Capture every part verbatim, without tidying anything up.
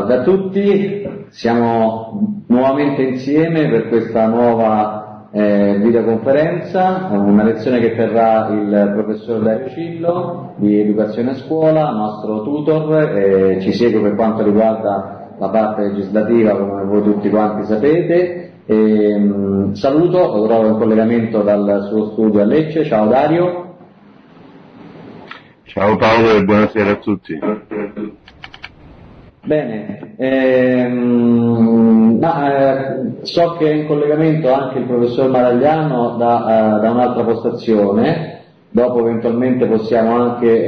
Salve a tutti, siamo nuovamente insieme per questa nuova eh, videoconferenza, una lezione che terrà il professor Dario Cillo di Educazione a Scuola, nostro tutor, e ci segue per quanto riguarda la parte legislativa, come voi tutti quanti sapete. E, mh, saluto, lo trovo in collegamento dal suo studio a Lecce. Ciao Dario. Ciao Paolo e buonasera a tutti. Bene, ehm, ma, eh, so che è in collegamento anche il professor Maragliano da, uh, da un'altra postazione, dopo eventualmente possiamo anche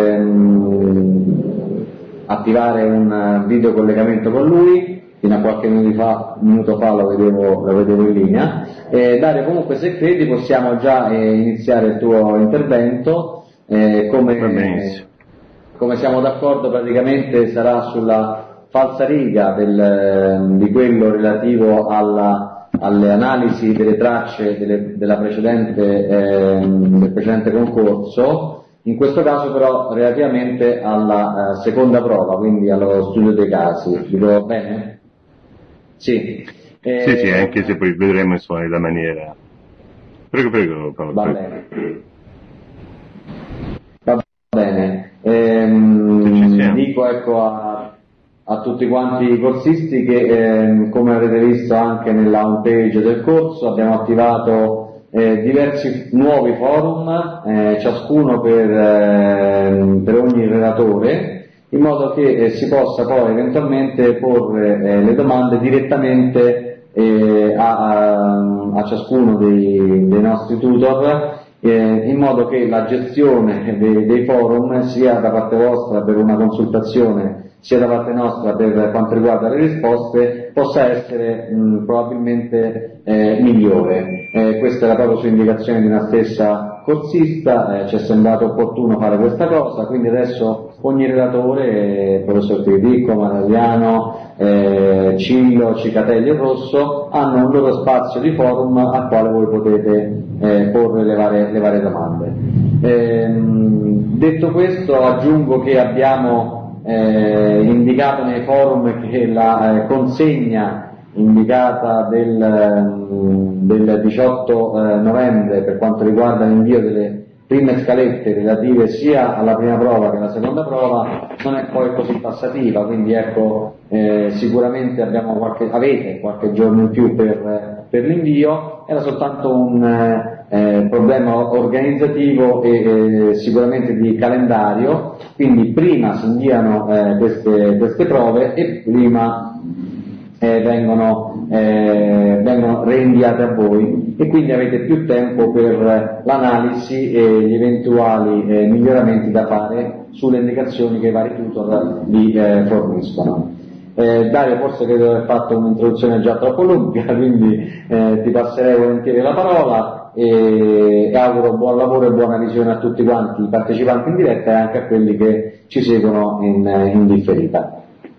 ehm, attivare un video collegamento con lui, fino a qualche minuto fa, minuto fa lo, vedevo, lo vedevo in linea. Eh, Dario, comunque se credi possiamo già eh, iniziare il tuo intervento, eh, come... Come siamo d'accordo praticamente sarà sulla falsariga del, di quello relativo alla, alle analisi delle tracce delle, della precedente, eh, del precedente concorso, in questo caso però relativamente alla eh, seconda prova, quindi allo studio dei casi. Vi do bene? Sì. Eh, sì, sì, anche se poi vedremo insomma la maniera. Prego, prego Paolo. Va prego. bene. Va bene. Ehm, dico ecco a, a tutti quanti i corsisti che ehm, come avete visto anche nella home page del corso abbiamo attivato eh, diversi nuovi forum, eh, ciascuno per, eh, per ogni relatore, in modo che eh, si possa poi eventualmente porre eh, le domande direttamente eh, a, a, a ciascuno dei, dei nostri tutor, in modo che la gestione dei, dei forum sia da parte vostra per una consultazione sia da parte nostra per quanto riguarda le risposte possa essere mh, probabilmente eh, migliore. Eh, questa era proprio su indicazione di una stessa corsista, eh, ci è sembrato opportuno fare questa cosa, quindi adesso ogni relatore, eh, professor Tiricco, Maragliano, eh, Cillo, Cicatelli e Rosso, hanno un loro spazio di forum al quale voi potete eh, porre le varie, le varie domande. Ehm, detto questo aggiungo che abbiamo Eh, indicato nei forum che la eh, consegna indicata del, del diciotto eh, novembre per quanto riguarda l'invio delle prime scalette relative sia alla prima prova che alla seconda prova non è poi così tassativa, quindi ecco eh, sicuramente abbiamo qualche, avete qualche giorno in più per, per l'invio, era soltanto un eh, problema organizzativo e eh, sicuramente di calendario, quindi prima si inviano eh, queste, queste prove e prima eh, vengono, eh, vengono reinviate a voi e quindi avete più tempo per l'analisi e gli eventuali eh, miglioramenti da fare sulle indicazioni che i vari tutor vi eh, forniscono. Eh, Dario, forse credo di aver fatto un'introduzione già troppo lunga, quindi eh, ti passerei volentieri la parola e, e auguro buon lavoro e buona visione a tutti quanti i partecipanti in diretta e anche a quelli che ci seguono in, in differita.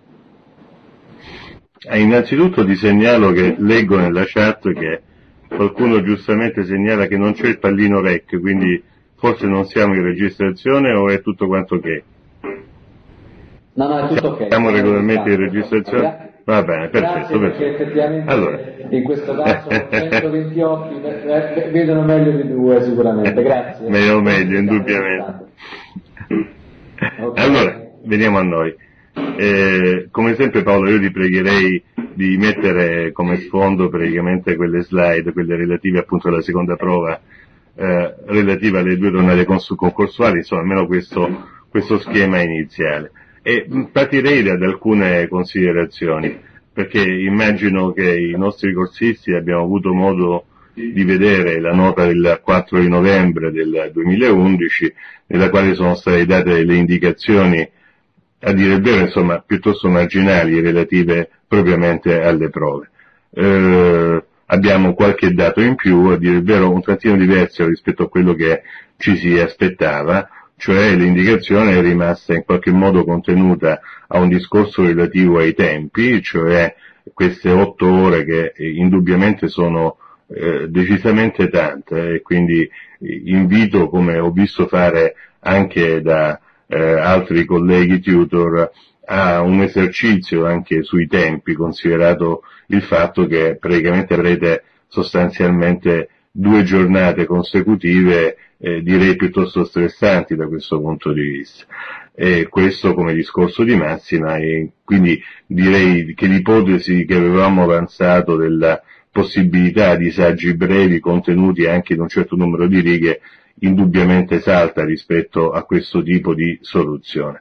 Eh, innanzitutto ti segnalo che leggo nella chat che qualcuno giustamente segnala che non c'è il pallino rec, quindi forse non siamo in registrazione o è tutto quanto che? No, no, è tutto ok. Siamo regolarmente in registrazione? Va bene, perfetto. Grazie, perché effettivamente allora. in questo caso centoventi occhi vedono meglio di due sicuramente, grazie. Meglio meglio, indubbiamente. Okay. Allora, veniamo a noi. Eh, come sempre Paolo, io ti pregherei di mettere come sfondo praticamente quelle slide, quelle relative appunto alla seconda prova, eh, relative alle due tornate concorsuali, insomma almeno questo, questo schema iniziale. E partirei da alcune considerazioni, perché immagino che i nostri corsisti abbiano avuto modo di vedere la nota del quattro di novembre del duemilaundici, nella quale sono state date delle indicazioni, a dire il vero, insomma, piuttosto marginali relative propriamente alle prove. Eh, abbiamo qualche dato in più, a dire il vero un tantino diverso rispetto a quello che ci si aspettava, cioè l'indicazione è rimasta in qualche modo contenuta a un discorso relativo ai tempi, cioè queste otto ore che indubbiamente sono eh, decisamente tante, e quindi invito, come ho visto fare anche da eh, altri colleghi tutor, a un esercizio anche sui tempi, considerato il fatto che praticamente avrete sostanzialmente due giornate consecutive, eh, direi piuttosto stressanti da questo punto di vista. E questo come discorso di massima, e quindi direi che l'ipotesi che avevamo avanzato della possibilità di saggi brevi contenuti anche in un certo numero di righe indubbiamente salta rispetto a questo tipo di soluzione.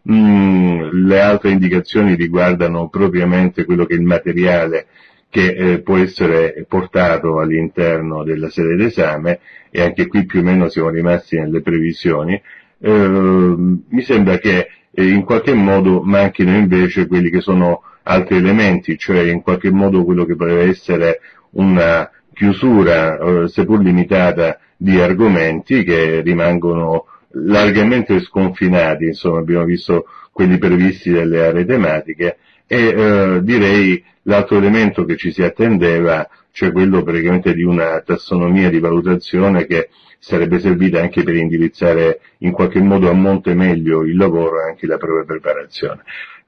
Mm, le altre indicazioni riguardano propriamente quello che è il materiale che eh, può essere portato all'interno della sede d'esame, e anche qui più o meno siamo rimasti nelle previsioni. Eh, mi sembra che eh, in qualche modo manchino invece quelli che sono altri elementi, cioè in qualche modo quello che potrebbe essere una chiusura, eh, seppur limitata, di argomenti che rimangono largamente sconfinati, insomma abbiamo visto quelli previsti dalle aree tematiche, e eh, direi l'altro elemento che ci si attendeva, cioè quello praticamente di una tassonomia di valutazione che sarebbe servita anche per indirizzare in qualche modo a monte meglio il lavoro e anche la propria preparazione.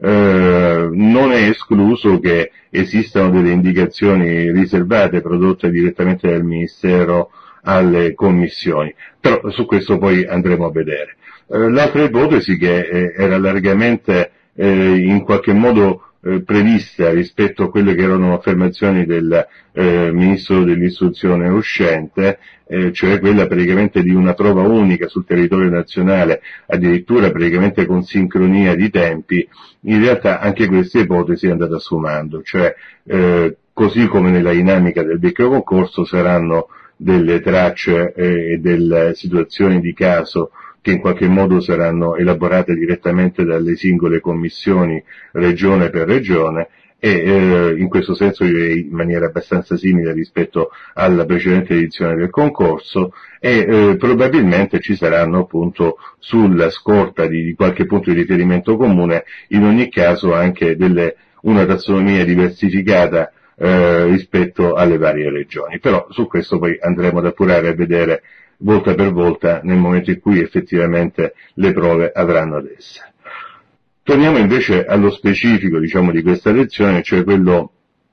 Eh, non è escluso che esistano delle indicazioni riservate prodotte direttamente dal Ministero alle commissioni, però su questo poi andremo a vedere. Eh, l'altra ipotesi che eh, era largamente eh, in qualche modo eh, prevista rispetto a quelle che erano affermazioni del eh, Ministro dell'Istruzione uscente, eh, cioè quella praticamente di una prova unica sul territorio nazionale, addirittura praticamente con sincronia di tempi, in realtà anche questa ipotesi è andata sfumando, cioè eh, così come nella dinamica del vecchio concorso saranno delle tracce e eh, delle situazioni di caso che in qualche modo saranno elaborate direttamente dalle singole commissioni regione per regione, e eh, in questo senso direi in maniera abbastanza simile rispetto alla precedente edizione del concorso, e eh, probabilmente ci saranno appunto sulla scorta di, di qualche punto di riferimento comune, in ogni caso anche delle, una tassonomia diversificata Eh, rispetto alle varie regioni, però su questo poi andremo ad appurare e vedere volta per volta nel momento in cui effettivamente le prove avranno ad essere. Torniamo invece allo specifico, diciamo, di questa lezione, cioè quello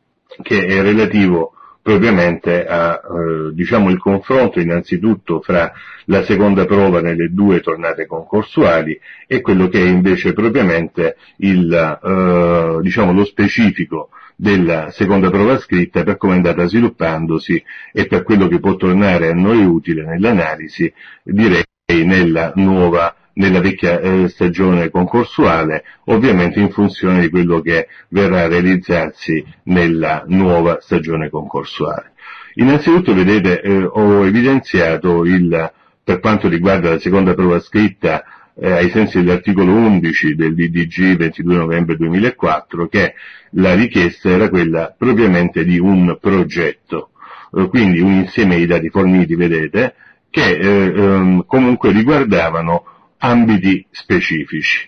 che è relativo propriamente a eh, diciamo il confronto innanzitutto fra la seconda prova nelle due tornate concorsuali e quello che è invece propriamente il eh, diciamo lo specifico della seconda prova scritta, per come è andata sviluppandosi e per quello che può tornare a noi utile nell'analisi, direi nella nuova, nella vecchia eh, stagione concorsuale, ovviamente in funzione di quello che verrà a realizzarsi nella nuova stagione concorsuale. Innanzitutto, vedete, eh, ho evidenziato il, per quanto riguarda la seconda prova scritta, Eh, ai sensi dell'articolo undici del D D G ventidue novembre duemilaquattro, che la richiesta era quella propriamente di un progetto, eh, quindi un insieme di dati forniti, vedete, che eh, ehm, comunque riguardavano ambiti specifici.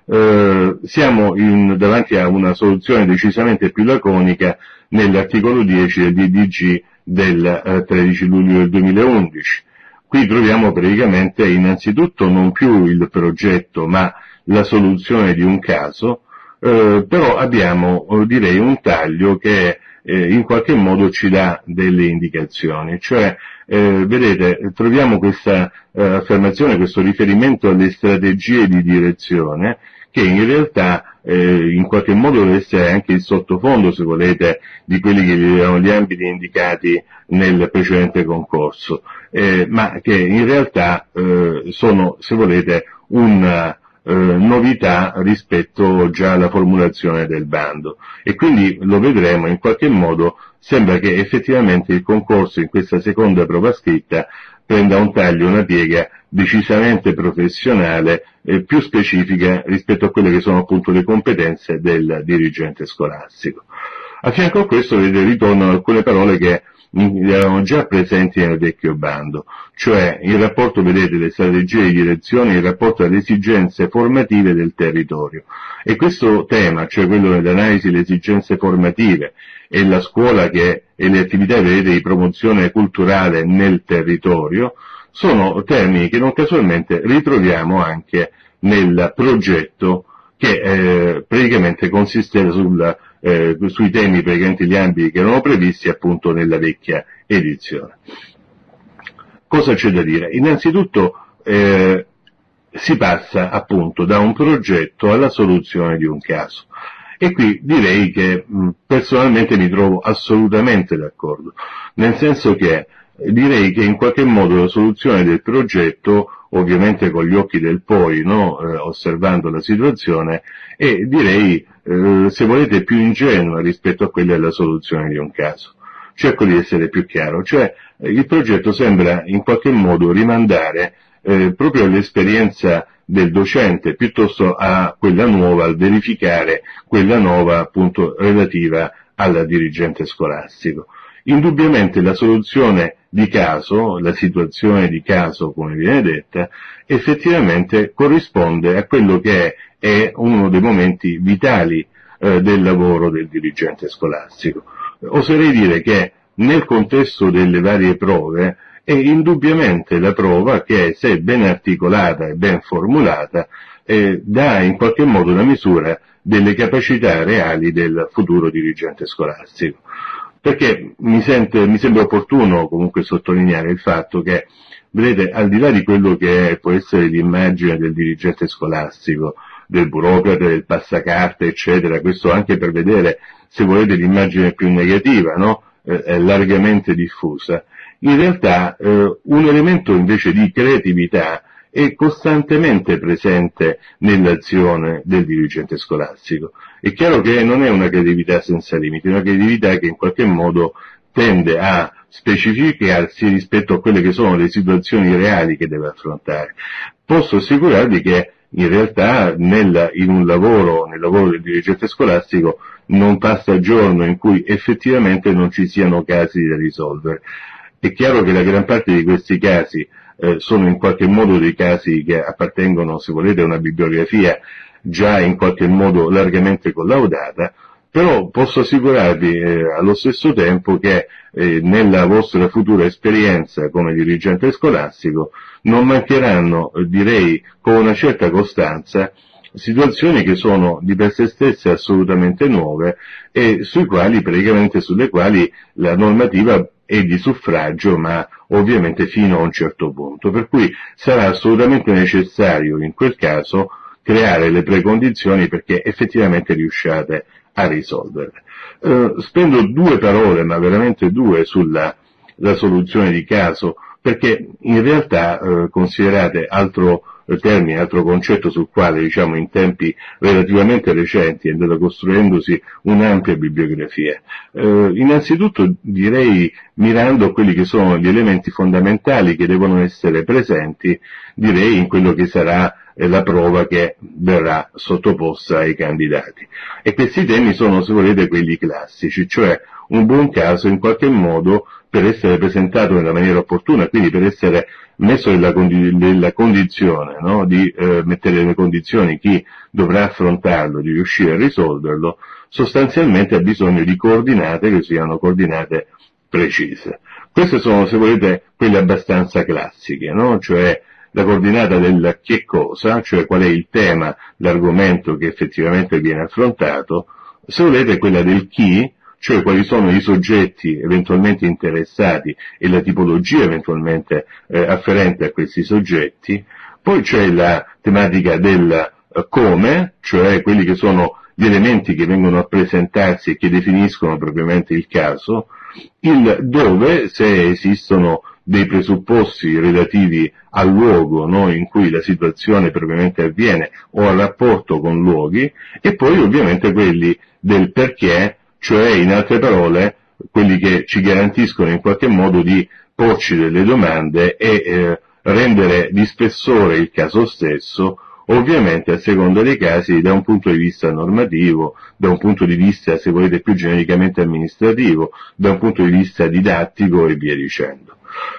Eh, siamo in, davanti a una soluzione decisamente più laconica nell'articolo dieci del D D G del eh, tredici luglio del duemilaundici. Qui troviamo praticamente innanzitutto non più il progetto ma la soluzione di un caso, eh, però abbiamo eh, direi un taglio che eh, in qualche modo ci dà delle indicazioni, cioè eh, vedete troviamo questa eh, affermazione, questo riferimento alle strategie di direzione che in realtà eh, in qualche modo deve essere anche il sottofondo, se volete, di quelli che erano gli ambiti indicati nel precedente concorso, eh, ma che in realtà eh, sono, se volete, una eh, novità rispetto già alla formulazione del bando, e quindi lo vedremo in qualche modo. Sembra che effettivamente il concorso in questa seconda prova scritta prenda un taglio, una piega decisamente professionale e più specifica rispetto a quelle che sono appunto le competenze del dirigente scolastico. A fianco a questo, vedete, ritornano alcune parole che erano già presenti nel vecchio bando, cioè il rapporto, vedete, le strategie di direzione, il rapporto alle esigenze formative del territorio. E questo tema, cioè quello dell'analisi delle esigenze formative e la scuola che, e le attività, vedete, di promozione culturale nel territorio, sono termini che non casualmente ritroviamo anche nel progetto che eh, praticamente consisteva sulla, eh, sui temi, praticamente gli ambiti che erano previsti appunto nella vecchia edizione. Cosa c'è da dire? Innanzitutto eh, si passa appunto da un progetto alla soluzione di un caso. E qui direi che mh, personalmente mi trovo assolutamente d'accordo, nel senso che eh, direi che in qualche modo la soluzione del progetto, ovviamente con gli occhi del poi, no? eh, osservando la situazione, è direi, eh, se volete, più ingenua rispetto a quella della soluzione di un caso. Cerco di essere più chiaro, cioè eh, il progetto sembra in qualche modo rimandare eh, proprio all'esperienza del docente piuttosto a quella nuova, al verificare quella nuova appunto relativa al dirigente scolastico. Indubbiamente la soluzione di caso, la situazione di caso come viene detta, effettivamente corrisponde a quello che è, è uno dei momenti vitali eh, del lavoro del dirigente scolastico. Oserei dire che nel contesto delle varie prove è indubbiamente la prova che, se ben articolata e ben formulata, eh, dà in qualche modo la misura delle capacità reali del futuro dirigente scolastico. Perché mi, sente, mi sembra opportuno comunque sottolineare il fatto che, vedete, al di là di quello che è, può essere l'immagine del dirigente scolastico, del burocrate, del passacarte, eccetera, questo anche per vedere, se volete, l'immagine più negativa, no? Eh, è largamente diffusa. In realtà eh, un elemento invece di creatività è costantemente presente nell'azione del dirigente scolastico. È chiaro che non è una creatività senza limiti, è una creatività che in qualche modo tende a specificarsi rispetto a quelle che sono le situazioni reali che deve affrontare. Posso assicurarvi che in realtà nel, in un lavoro, nel lavoro del dirigente scolastico, non passa giorno in cui effettivamente non ci siano casi da risolvere. È chiaro che la gran parte di questi casi eh, sono in qualche modo dei casi che appartengono, se volete, a una bibliografia già in qualche modo largamente collaudata, però posso assicurarvi eh, allo stesso tempo che eh, nella vostra futura esperienza come dirigente scolastico non mancheranno, eh, direi con una certa costanza, situazioni che sono di per sé stesse assolutamente nuove e sui quali, praticamente sulle quali la normativa è di suffragio, ma ovviamente fino a un certo punto, per cui sarà assolutamente necessario in quel caso creare le precondizioni perché effettivamente riusciate a risolverle. Eh, spendo due parole, ma veramente due, sulla la soluzione di caso, perché in realtà eh, considerate altro termine, altro concetto sul quale, diciamo, in tempi relativamente recenti è andata costruendosi un'ampia bibliografia. Eh, innanzitutto direi mirando a quelli che sono gli elementi fondamentali che devono essere presenti, direi in quello che sarà eh, la prova che verrà sottoposta ai candidati. E questi temi sono, se volete, quelli classici, cioè un buon caso in qualche modo per essere presentato nella maniera opportuna, quindi per essere messo nella, condi- nella condizione, no? di eh, mettere nelle condizioni chi dovrà affrontarlo, di riuscire a risolverlo, sostanzialmente ha bisogno di coordinate che siano coordinate precise. Queste sono, se volete, quelle abbastanza classiche, no? Cioè la coordinata del che cosa, cioè qual è il tema, l'argomento che effettivamente viene affrontato, se volete quella del chi, cioè quali sono i soggetti eventualmente interessati e la tipologia eventualmente eh, afferente a questi soggetti. Poi c'è la tematica del eh, come, cioè quelli che sono gli elementi che vengono a presentarsi e che definiscono propriamente il caso, il dove, se esistono dei presupposti relativi al luogo, no, in cui la situazione propriamente avviene o al rapporto con luoghi, e poi ovviamente quelli del perché, cioè in altre parole quelli che ci garantiscono in qualche modo di porci delle domande e eh, rendere di spessore il caso stesso, ovviamente a seconda dei casi da un punto di vista normativo, da un punto di vista, se volete, più genericamente amministrativo, da un punto di vista didattico e via dicendo.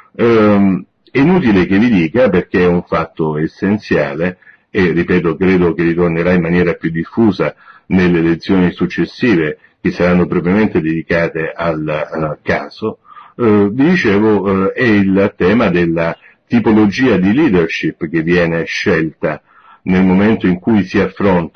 Ehm, è inutile che vi dica, perché è un fatto essenziale, e ripeto, credo che ritornerà in maniera più diffusa nelle lezioni successive, che saranno propriamente dedicate al uh, caso, uh, vi dicevo, uh, è il tema della tipologia di leadership che viene scelta nel momento in cui si affronta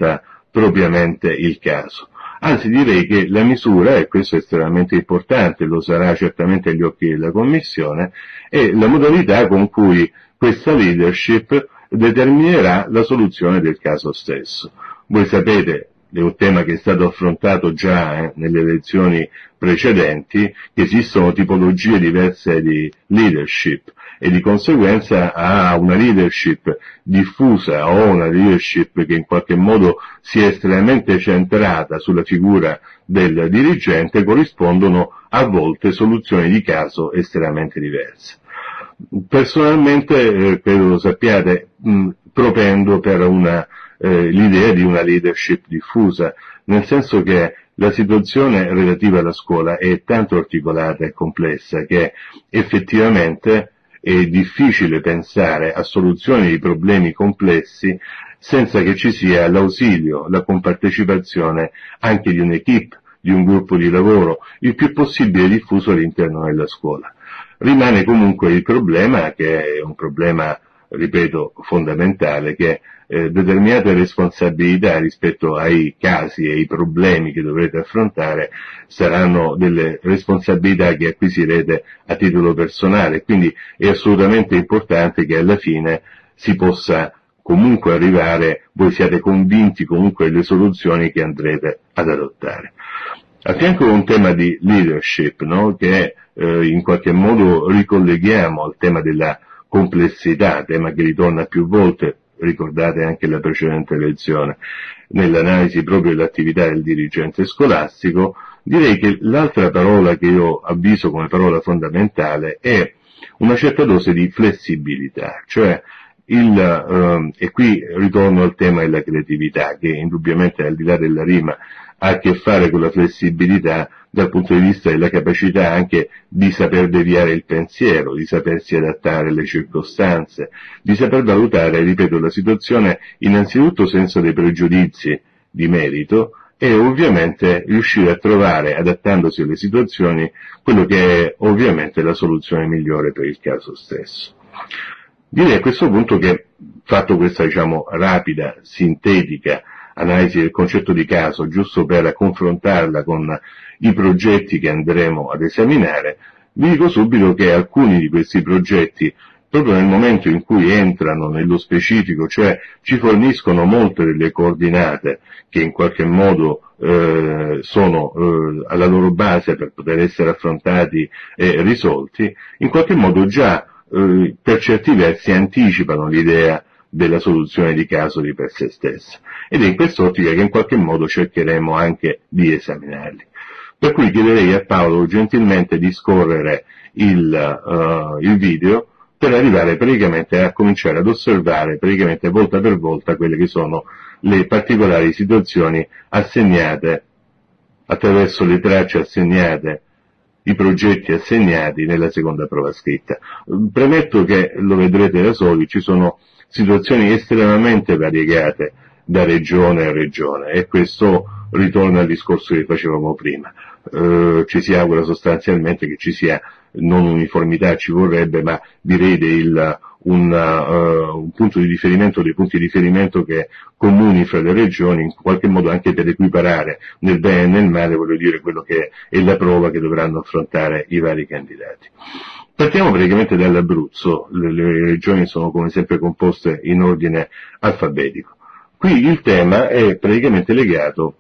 propriamente il caso. Anzi, direi che la misura, e questo è estremamente importante, lo sarà certamente agli occhi della Commissione, è la modalità con cui questa leadership determinerà la soluzione del caso stesso. Voi sapete, è un tema che è stato affrontato già eh, nelle elezioni precedenti, che esistono tipologie diverse di leadership e di conseguenza a una leadership diffusa o una leadership che in qualche modo sia estremamente centrata sulla figura del dirigente corrispondono a volte soluzioni di caso estremamente diverse. Personalmente, eh, credo lo sappiate, mh, propendo per una eh, l'idea di una leadership diffusa, nel senso che la situazione relativa alla scuola è tanto articolata e complessa che effettivamente è difficile pensare a soluzioni di problemi complessi senza che ci sia l'ausilio, la compartecipazione anche di un'equipe, di un gruppo di lavoro, il più possibile diffuso all'interno della scuola. Rimane comunque il problema, che è un problema, ripeto, fondamentale, che eh, determinate responsabilità rispetto ai casi e ai problemi che dovrete affrontare saranno delle responsabilità che acquisirete a titolo personale, quindi è assolutamente importante che alla fine si possa comunque arrivare, voi siate convinti comunque delle soluzioni che andrete ad adottare. A fianco un tema di leadership, no? Che eh, in qualche modo ricolleghiamo al tema della complessità, tema che ritorna più volte, ricordate anche la precedente lezione, nell'analisi proprio dell'attività del dirigente scolastico, direi che l'altra parola che io avviso come parola fondamentale è una certa dose di flessibilità, cioè il, eh, e qui ritorno al tema della creatività, che indubbiamente al di là della rima ha a che fare con la flessibilità dal punto di vista della capacità anche di saper deviare il pensiero, di sapersi adattare alle circostanze, di saper valutare, ripeto, la situazione innanzitutto senza dei pregiudizi di merito e ovviamente riuscire a trovare, adattandosi alle situazioni, quello che è ovviamente la soluzione migliore per il caso stesso. Direi a questo punto che, fatto questa, diciamo, rapida, sintetica analisi del concetto di caso, giusto per confrontarla con i progetti che andremo ad esaminare, vi dico subito che alcuni di questi progetti, proprio nel momento in cui entrano nello specifico, cioè ci forniscono molte delle coordinate che in qualche modo eh, sono eh, alla loro base per poter essere affrontati e risolti, in qualche modo già eh, per certi versi anticipano l'idea della soluzione di caso di per sé stessa. Ed è in quest'ottica che in qualche modo cercheremo anche di esaminarli. Per cui chiederei a Paolo gentilmente di scorrere il, uh, il video per arrivare praticamente a cominciare ad osservare praticamente volta per volta quelle che sono le particolari situazioni assegnate attraverso le tracce assegnate, i progetti assegnati nella seconda prova scritta. Premetto che, lo vedrete da soli, ci sono situazioni estremamente variegate da regione a regione e questo ritorna al discorso che facevamo prima. Eh, ci si augura sostanzialmente che ci sia non uniformità, ci vorrebbe, ma direi del, un, uh, un punto di riferimento, dei punti di riferimento che comuni fra le regioni, in qualche modo anche per equiparare nel bene e nel male, voglio dire, quello che è la prova che dovranno affrontare i vari candidati. Partiamo praticamente dall'Abruzzo, le, le regioni sono come sempre composte in ordine alfabetico. Qui il tema è praticamente legato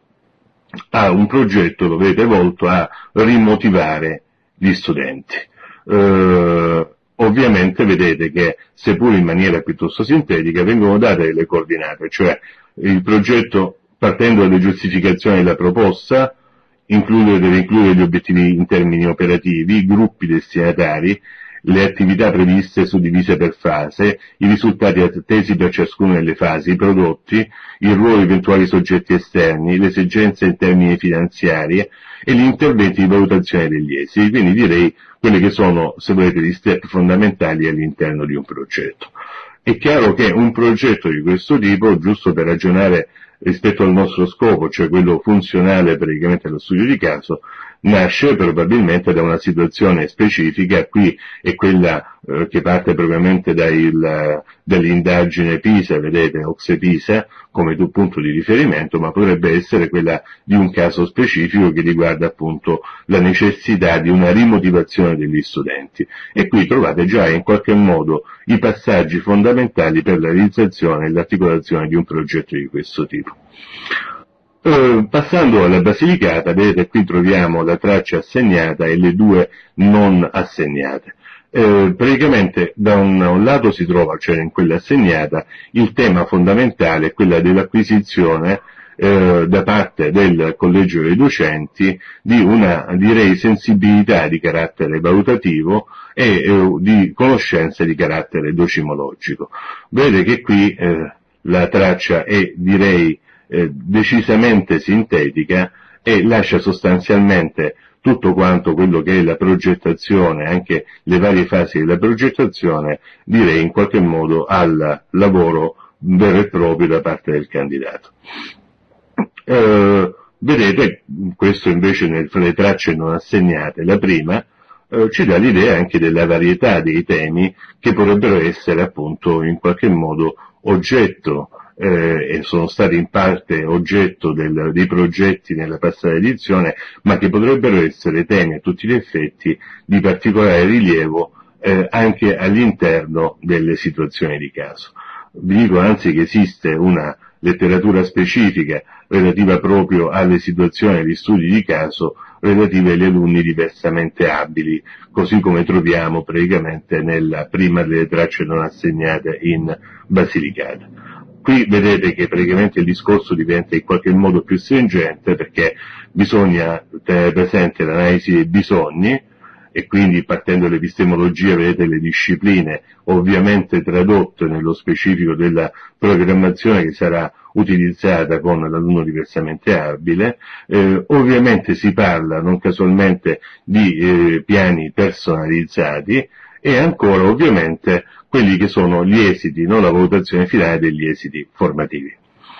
a un progetto, lo vedete, volto a rimotivare gli studenti. Eh, ovviamente vedete che, seppur in maniera piuttosto sintetica, vengono date delle coordinate, cioè il progetto, partendo dalle giustificazioni della proposta, include, deve includere gli obiettivi in termini operativi, i gruppi destinatari, le attività previste suddivise per fase, i risultati attesi per ciascuna delle fasi, i prodotti, il ruolo di eventuali soggetti esterni, le esigenze in termini finanziari e gli interventi di valutazione degli esiti. Quindi direi quelli che sono, se volete, gli step fondamentali all'interno di un progetto. È chiaro che un progetto di questo tipo, giusto per ragionare rispetto al nostro scopo, cioè quello funzionale praticamente allo studio di caso, nasce probabilmente da una situazione specifica. Qui è quella eh, che parte propriamente dal, dall'indagine PISA, vedete, OCSE-PISA, come punto di riferimento, ma potrebbe essere quella di un caso specifico che riguarda appunto la necessità di una rimotivazione degli studenti. E qui trovate già in qualche modo i passaggi fondamentali per la realizzazione e l'articolazione di un progetto di questo tipo. Uh, passando alla Basilicata, vedete, qui troviamo la traccia assegnata e le due non assegnate. Uh, praticamente da un, un lato si trova, cioè in quella assegnata, il tema fondamentale, quella dell'acquisizione uh, da parte del collegio dei docenti di una, direi, sensibilità di carattere valutativo e uh, di conoscenza di carattere docimologico. Vedete che qui uh, la traccia è, direi, Eh, decisamente sintetica e lascia sostanzialmente tutto quanto quello che è la progettazione, anche le varie fasi della progettazione, direi in qualche modo al lavoro vero e proprio da parte del candidato. Eh, vedete, questo invece nelle tracce non assegnate, la prima eh, ci dà l'idea anche della varietà dei temi che potrebbero essere appunto in qualche modo oggetto Eh, e sono stati in parte oggetto del, dei progetti nella passata edizione, ma che potrebbero essere temi a tutti gli effetti di particolare rilievo eh, anche all'interno delle situazioni di caso. Vi dico anzi che esiste una letteratura specifica relativa proprio alle situazioni di studi di caso relative agli alunni diversamente abili, così come troviamo praticamente nella prima delle tracce non assegnate in Basilicata. Qui vedete che praticamente il discorso diventa in qualche modo più stringente, perché bisogna tenere presente l'analisi dei bisogni e quindi partendo dall'epistemologia vedete le discipline ovviamente tradotte nello specifico della programmazione che sarà utilizzata con l'alunno diversamente abile. Eh, ovviamente si parla non casualmente di eh, piani personalizzati e ancora ovviamente quelli che sono gli esiti, non la valutazione finale degli esiti formativi.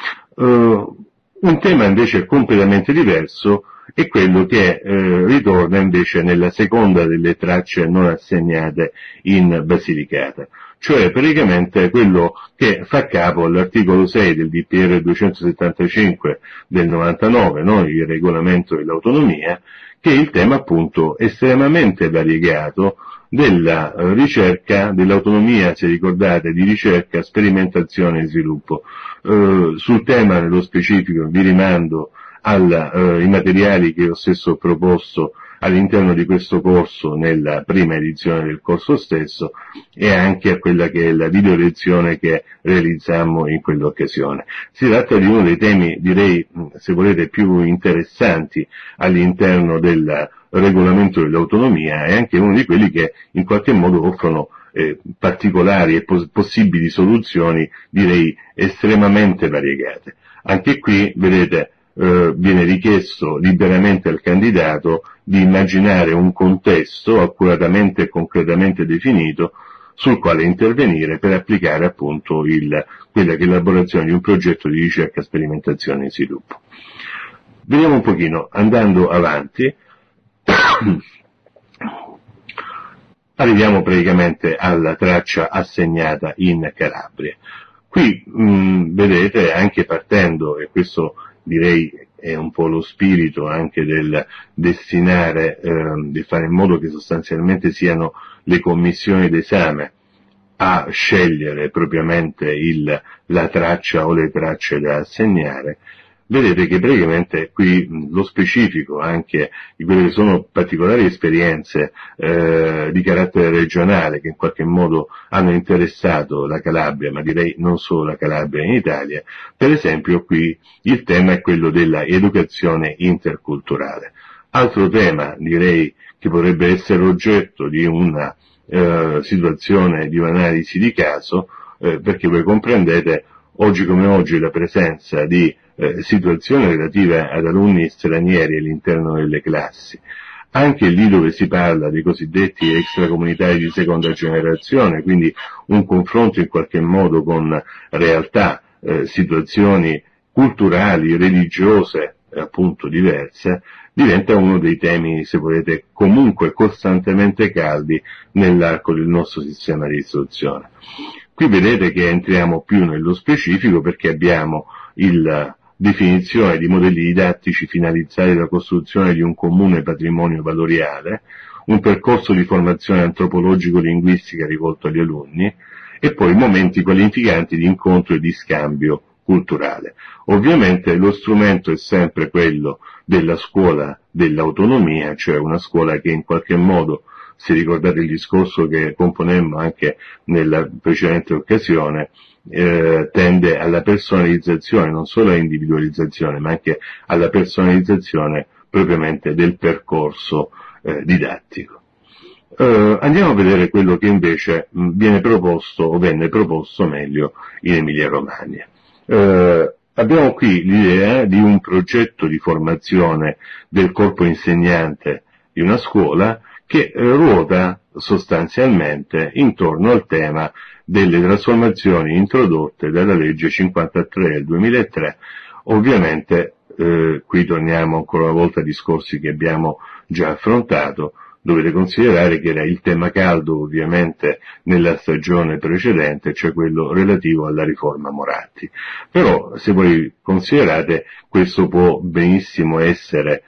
Uh, un tema invece completamente diverso è quello che eh, ritorna invece nella seconda delle tracce non assegnate in Basilicata, cioè praticamente quello che fa capo all'articolo sei del D P R duecentosettantacinque del novantanove, no? Il regolamento dell'autonomia, che è il tema appunto estremamente variegato della ricerca, dell'autonomia, se ricordate, di ricerca, sperimentazione e sviluppo. Eh, sul tema nello specifico vi rimando ai eh, materiali che io stesso ho proposto all'interno di questo corso nella prima edizione del corso stesso e anche a quella che è la video lezione che realizzammo in quell'occasione. Si tratta di uno dei temi, direi, se volete, più interessanti all'interno del regolamento dell'autonomia e anche uno di quelli che in qualche modo offrono eh, particolari e pos- possibili soluzioni, direi, estremamente variegate. Anche qui, vedete, eh, viene richiesto liberamente al candidato di immaginare un contesto accuratamente e concretamente definito sul quale intervenire per applicare appunto il, quella che è l'elaborazione di un progetto di ricerca, sperimentazione e sviluppo. Vediamo un pochino, andando avanti, arriviamo praticamente alla traccia assegnata in Calabria. Qui mh, vedete, anche partendo, e questo direi è un po' lo spirito anche del destinare, eh, di fare in modo che sostanzialmente siano le commissioni d'esame a scegliere propriamente il, la traccia o le tracce da assegnare. Vedete che praticamente qui mh, lo specifico anche di quelle che sono particolari esperienze eh, di carattere regionale che in qualche modo hanno interessato la Calabria, ma direi non solo la Calabria in Italia. Per esempio qui il tema è quello della educazione interculturale. Altro tema, direi, che potrebbe essere oggetto di una eh, situazione, di un'analisi di caso, eh, perché voi comprendete oggi come oggi la presenza di eh, situazioni relative ad alunni stranieri all'interno delle classi, anche lì dove si parla dei cosiddetti extracomunitari di seconda generazione, quindi un confronto in qualche modo con realtà, eh, situazioni culturali, religiose, appunto diverse, diventa uno dei temi, se volete, comunque costantemente caldi nell'arco del nostro sistema di istruzione. Qui vedete che entriamo più nello specifico perché abbiamo la definizione di modelli didattici finalizzati alla costruzione di un comune patrimonio valoriale, un percorso di formazione antropologico-linguistica rivolto agli alunni e poi momenti qualificanti di incontro e di scambio culturale. Ovviamente lo strumento è sempre quello della scuola dell'autonomia, cioè una scuola che in qualche modo, se ricordate il discorso che componemmo anche nella precedente occasione, eh, tende alla personalizzazione, non solo all'individualizzazione, ma anche alla personalizzazione propriamente del percorso eh, didattico. Uh, andiamo a vedere quello che invece mh, viene proposto, o venne proposto meglio, in Emilia-Romagna. Uh, abbiamo qui l'idea di un progetto di formazione del corpo insegnante di una scuola che uh, ruota sostanzialmente intorno al tema delle trasformazioni introdotte dalla legge cinquantatré del duemilatré. Ovviamente uh, qui torniamo ancora una volta a discorsi che abbiamo già affrontato. Dovete considerare che era il tema caldo ovviamente nella stagione precedente, cioè quello relativo alla riforma Moratti. Però se voi considerate, questo può benissimo essere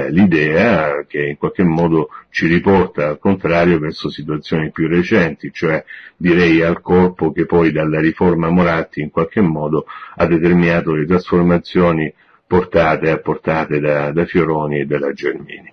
l'idea che in qualche modo ci riporta al contrario verso situazioni più recenti, cioè direi al corpo che poi dalla riforma Moratti in qualche modo ha determinato le trasformazioni portate e apportate da, da Fioroni e dalla Gelmini.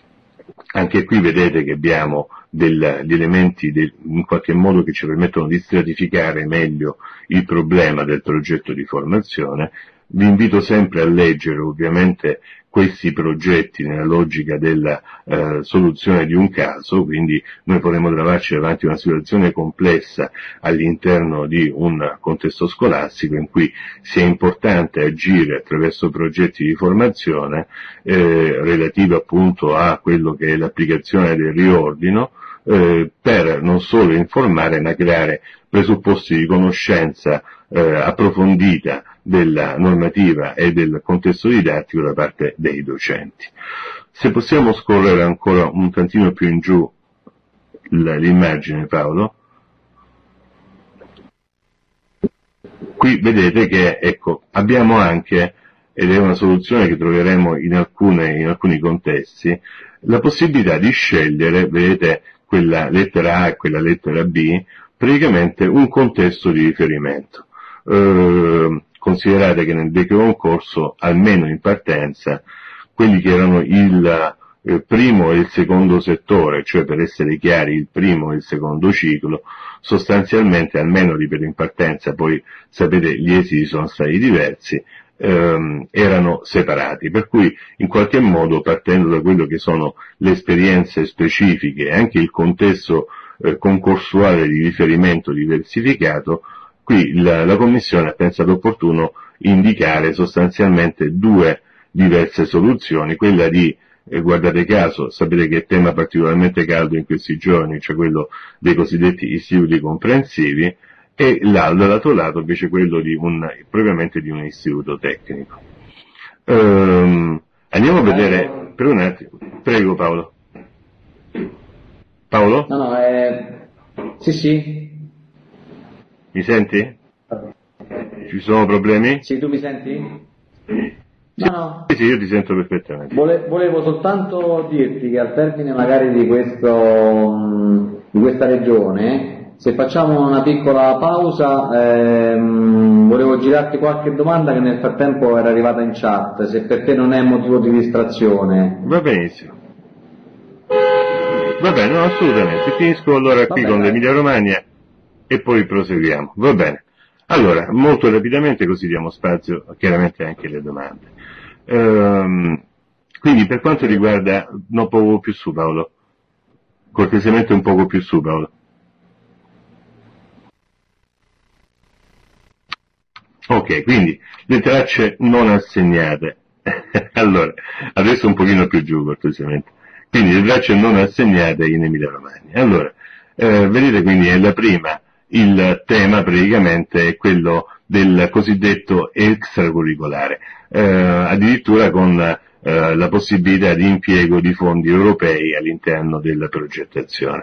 Anche qui vedete che abbiamo degli elementi del, in qualche modo che ci permettono di stratificare meglio il problema del progetto di formazione. Vi invito sempre a leggere ovviamente questi progetti nella logica della eh, soluzione di un caso, quindi noi potremo trovarci davanti a una situazione complessa all'interno di un contesto scolastico in cui sia importante agire attraverso progetti di formazione eh, relativi appunto a quello che è l'applicazione del riordino, eh, per non solo informare ma creare presupposti di conoscenza eh, approfondita della normativa e del contesto didattico da parte dei docenti. Se possiamo scorrere ancora un tantino più in giù l'immagine, Paolo. Qui vedete che, ecco, abbiamo anche, ed è una soluzione che troveremo in, alcune, in alcuni contesti, la possibilità di scegliere, vedete, quella lettera A e quella lettera B, praticamente un contesto di riferimento. Eh, considerate che nel vecchio concorso, almeno in partenza, quelli che erano il eh, primo e il secondo settore, cioè per essere chiari il primo e il secondo ciclo, sostanzialmente, almeno ripeto in partenza, poi sapete gli esiti sono stati diversi, ehm, erano separati, per cui in qualche modo partendo da quello che sono le esperienze specifiche e anche il contesto eh, concorsuale di riferimento diversificato, qui la, la Commissione ha pensato opportuno indicare sostanzialmente due diverse soluzioni, quella di, eh, guardate caso, sapete che è tema particolarmente caldo in questi giorni, cioè quello dei cosiddetti istituti comprensivi, e dall'altro lato invece quello di un, propriamente di un istituto tecnico. Ehm, andiamo a vedere, per un attimo, prego Paolo. Paolo? No, no, eh... sì, sì. Mi senti? Ci sono problemi? Sì, tu mi senti? Sì. No, no. Sì, sì, io ti sento perfettamente. Vole, volevo soltanto dirti che al termine magari di questo, di questa regione, se facciamo una piccola pausa, ehm, volevo girarti qualche domanda che nel frattempo era arrivata in chat, se per te non è motivo di distrazione. Va benissimo. Va bene, no, assolutamente. Finisco allora qui con l'Emilia Romagna e poi proseguiamo. Va bene. Allora, molto rapidamente, così diamo spazio chiaramente anche alle domande. Ehm, quindi per quanto riguarda, no, poco più su Paolo, cortesemente un poco più su Paolo. Ok, quindi le tracce non assegnate. Allora, adesso un pochino più giù cortesemente. Quindi le tracce non assegnate in Emilia Romagna. Allora, eh, vedete quindi è la prima il tema praticamente è quello del cosiddetto extracurricolare, eh, addirittura con eh, la possibilità di impiego di fondi europei all'interno della progettazione.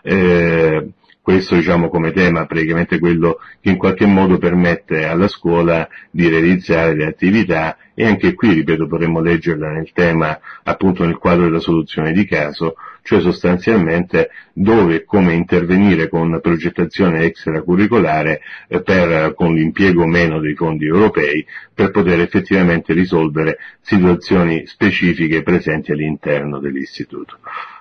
Eh, questo diciamo come tema praticamente quello che in qualche modo permette alla scuola di realizzare le attività, e anche qui, ripeto, potremmo leggerla nel tema, appunto nel quadro della soluzione di caso, cioè sostanzialmente dove e come intervenire con progettazione extracurricolare eh, per, con l'impiego meno dei fondi europei, per poter effettivamente risolvere situazioni specifiche presenti all'interno dell'istituto.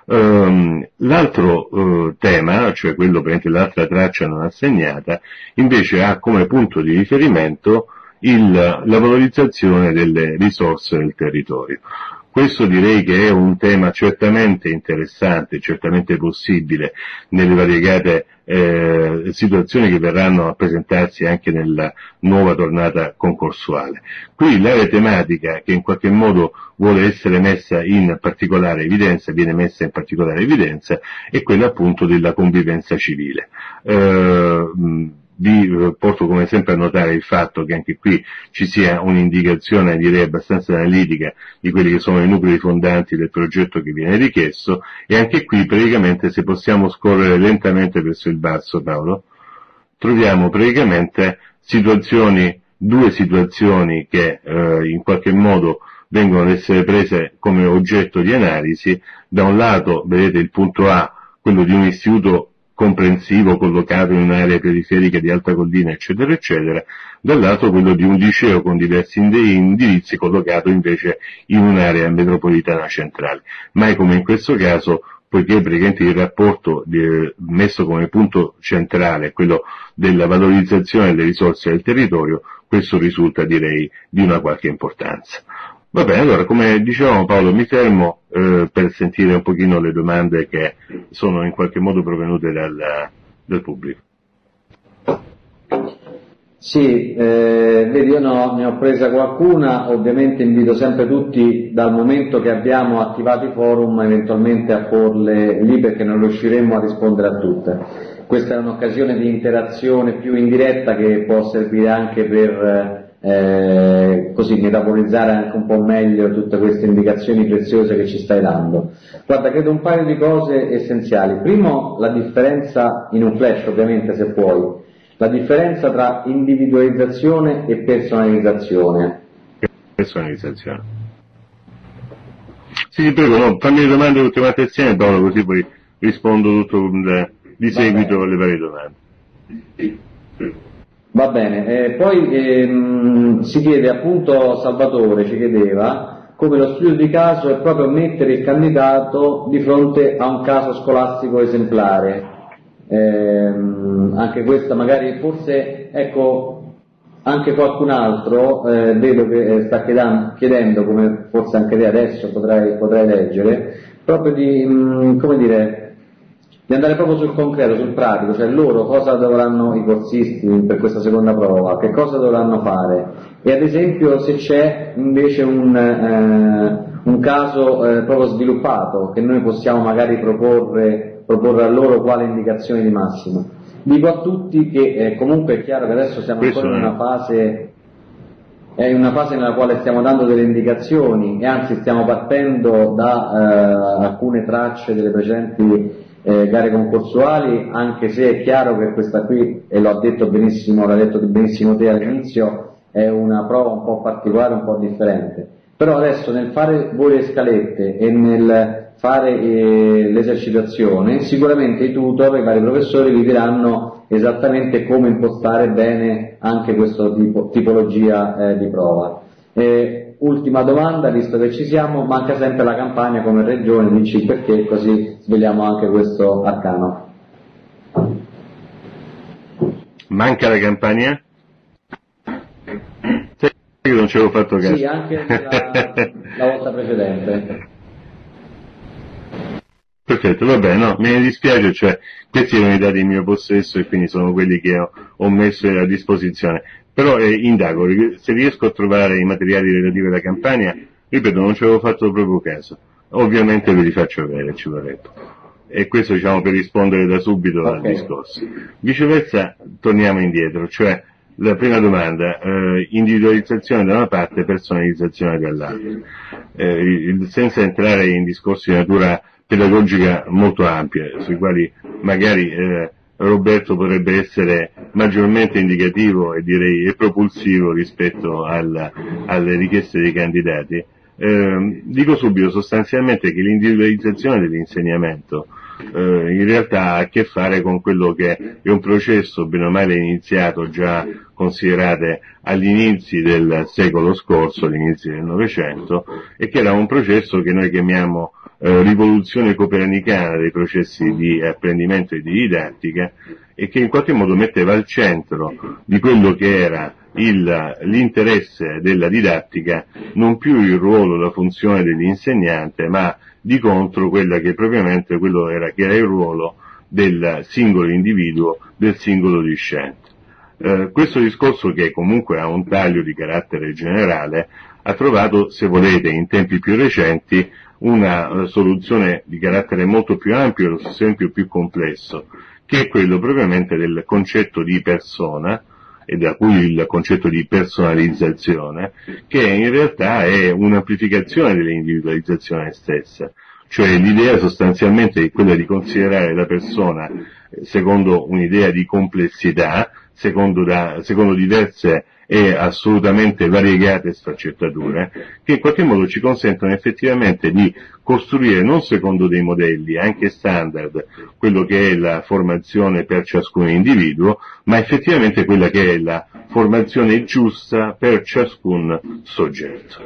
Um, l'altro uh, tema, cioè quello per l'altra traccia non assegnata, invece ha come punto di riferimento il, la valorizzazione delle risorse del territorio. Questo direi che è un tema certamente interessante, certamente possibile nelle variegate eh, situazioni che verranno a presentarsi anche nella nuova tornata concorsuale. Qui l'area tematica che in qualche modo vuole essere messa in particolare evidenza, viene messa in particolare evidenza, è quella appunto della convivenza civile. Eh, Vi porto come sempre a notare il fatto che anche qui ci sia un'indicazione, direi abbastanza analitica, di quelli che sono i nuclei fondanti del progetto che viene richiesto, e anche qui praticamente, se possiamo scorrere lentamente verso il basso, Paolo, troviamo praticamente situazioni, due situazioni che eh, in qualche modo vengono ad essere prese come oggetto di analisi. Da un lato vedete il punto A, quello di un istituto comprensivo collocato in un'area periferica di alta collina, eccetera, eccetera, dall'altro quello di un liceo con diversi indirizzi collocato invece in un'area metropolitana centrale. Mai come in questo caso, poiché praticamente il rapporto eh, messo come punto centrale è quello della valorizzazione delle risorse del territorio, questo risulta, direi, di una qualche importanza. Va bene, allora, come dicevamo, Paolo, mi fermo eh, per sentire un pochino le domande che sono in qualche modo provenute dal, dal pubblico. Sì, eh, vedi, io no, ne ho presa qualcuna. Ovviamente invito sempre tutti, dal momento che abbiamo attivato i forum, eventualmente a porle lì, perché non riusciremo a rispondere a tutte. Questa è un'occasione di interazione più indiretta che può servire anche per Eh, così metabolizzare anche un po' meglio tutte queste indicazioni preziose che ci stai dando. Guarda, credo un paio di cose essenziali. Primo, la differenza, in un flash ovviamente se puoi, la differenza tra individualizzazione e personalizzazione. Personalizzazione. Sì, sì, prego, no, fammi le domande tutte quante assieme, Paolo, così poi rispondo tutto di seguito alle varie domande. Va bene, eh, poi ehm, si chiede appunto, Salvatore ci chiedeva come lo studio di caso è proprio mettere il candidato di fronte a un caso scolastico esemplare. Ehm, anche questa magari, forse, ecco, anche qualcun altro eh, vedo che sta chiedendo, chiedendo, come forse anche te adesso potrai, potrai leggere, proprio di, mh, come dire, di andare proprio sul concreto, sul pratico, cioè loro cosa dovranno, i corsisti per questa seconda prova, che cosa dovranno fare, e ad esempio se c'è invece un, eh, un caso eh, proprio sviluppato che noi possiamo magari proporre, proporre a loro quale indicazione di massima. Dico a tutti che eh, comunque è chiaro che adesso siamo ancora in una fase, è in una fase nella quale stiamo dando delle indicazioni, e anzi stiamo partendo da eh, alcune tracce delle precedenti Eh, gare concorsuali, anche se è chiaro che questa qui, e l'ho detto benissimo, l'ha detto benissimo te all'inizio, è una prova un po' particolare, un po' differente. Però adesso nel fare voi le scalette e nel fare eh, l'esercitazione, sicuramente i tutor, i vari professori vi diranno esattamente come impostare bene anche questa tipo, tipologia eh, di prova. Eh, Ultima domanda, visto che ci siamo, manca sempre la campagna come regione, dici il perché, così svegliamo anche questo arcano. Manca la campagna? Sai che non ci avevo fatto caso. Sì, anche la, la volta precedente. Perfetto, va bene, no, me ne dispiace, cioè questi erano i dati in mio possesso e quindi sono quelli che ho, ho messo a disposizione. Però eh, indago, se riesco a trovare i materiali relativi alla campagna, ripeto, non ci avevo fatto proprio caso. Ovviamente ve li faccio avere, ci vorrebbe. e questo diciamo per rispondere da subito okay. al discorso. Viceversa torniamo indietro, cioè la prima domanda, eh, individualizzazione da una parte, personalizzazione dall'altra, eh, senza entrare in discorsi di natura pedagogica molto ampia, sui quali magari eh, Roberto potrebbe essere maggiormente indicativo e direi e propulsivo rispetto al, alle richieste dei candidati. Eh, dico subito sostanzialmente che l'individualizzazione dell'insegnamento eh, in realtà ha a che fare con quello che è un processo bene o male iniziato già considerate agli inizi del secolo scorso, agli inizi del Novecento, e che era un processo che noi chiamiamo eh, rivoluzione copernicana dei processi di apprendimento e di didattica, e che in qualche modo metteva al centro di quello che era il, l'interesse della didattica non più il ruolo, la funzione dell'insegnante, ma di contro quella che propriamente quello era, che era il ruolo del singolo individuo, del singolo discente. Eh, questo discorso, che comunque ha un taglio di carattere generale, ha trovato, se volete, in tempi più recenti una uh, soluzione di carattere molto più ampio e allo stesso tempo più complesso, che è quello propriamente del concetto di persona, e da cui il concetto di personalizzazione, che in realtà è un'amplificazione dell'individualizzazione stessa, cioè l'idea sostanzialmente è quella di considerare la persona secondo un'idea di complessità, secondo, da, secondo diverse e assolutamente variegate sfaccettature, che in qualche modo ci consentono effettivamente di costruire non secondo dei modelli, anche standard, quello che è la formazione per ciascun individuo, ma effettivamente quella che è la formazione giusta per ciascun soggetto.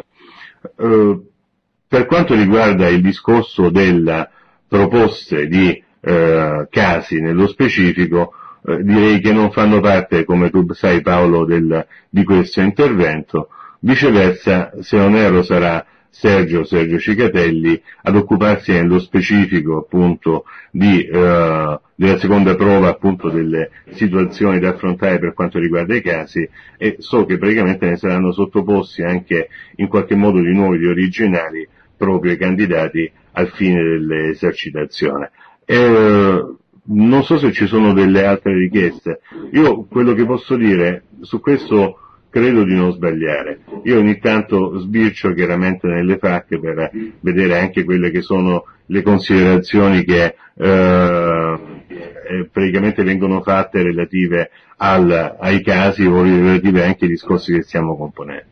Eh, per quanto riguarda il discorso delle proposte di eh, casi nello specifico, Eh, direi che non fanno parte, come tu sai Paolo, del, di questo intervento. Viceversa, se non erro, sarà Sergio, Sergio Cicatelli ad occuparsi nello specifico appunto di, eh, della seconda prova, appunto delle situazioni da affrontare per quanto riguarda i casi, e so che praticamente ne saranno sottoposti anche in qualche modo di nuovi, di originali, proprio ai candidati al fine dell'esercitazione. Eh, Non so se ci sono delle altre richieste. Io quello che posso dire su questo credo di non sbagliare. Io ogni tanto sbircio chiaramente nelle F A Q per vedere anche quelle che sono le considerazioni che eh, praticamente vengono fatte relative al, ai casi o relative anche ai discorsi che stiamo componendo.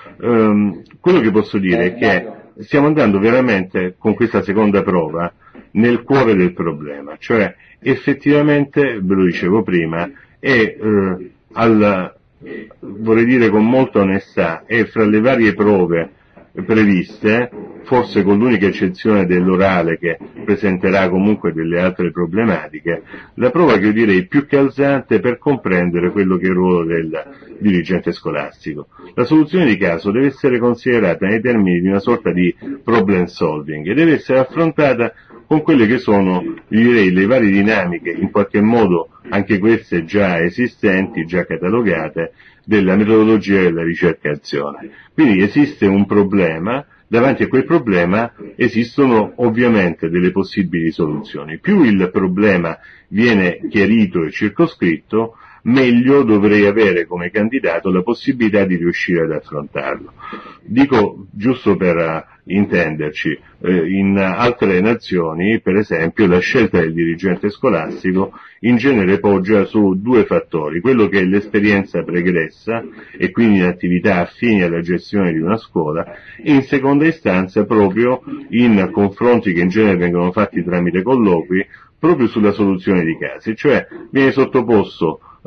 Um, quello che posso dire è che stiamo andando veramente con questa seconda prova nel cuore del problema, cioè effettivamente, ve lo dicevo prima, è eh, al, vorrei dire con molta onestà, è fra le varie prove previste, forse con l'unica eccezione dell'orale che presenterà comunque delle altre problematiche, la prova che io direi più calzante per comprendere quello che è il ruolo del dirigente scolastico. La soluzione di caso deve essere considerata nei termini di una sorta di problem solving e deve essere affrontata con quelle che sono, direi, le varie dinamiche, in qualche modo anche queste già esistenti, già catalogate, della metodologia della ricerca-azione. Quindi esiste un problema, davanti a quel problema esistono ovviamente delle possibili soluzioni. Più il problema viene chiarito e circoscritto, meglio dovrei avere come candidato la possibilità di riuscire ad affrontarlo. Dico, giusto per intenderci, eh, in altre nazioni, per esempio, la scelta del dirigente scolastico in genere poggia su due fattori: quello che è l'esperienza pregressa e quindi in attività affini alla gestione di una scuola, e in seconda istanza proprio in confronti che in genere vengono fatti tramite colloqui proprio sulla soluzione di casi, cioè viene sottoposto Uh,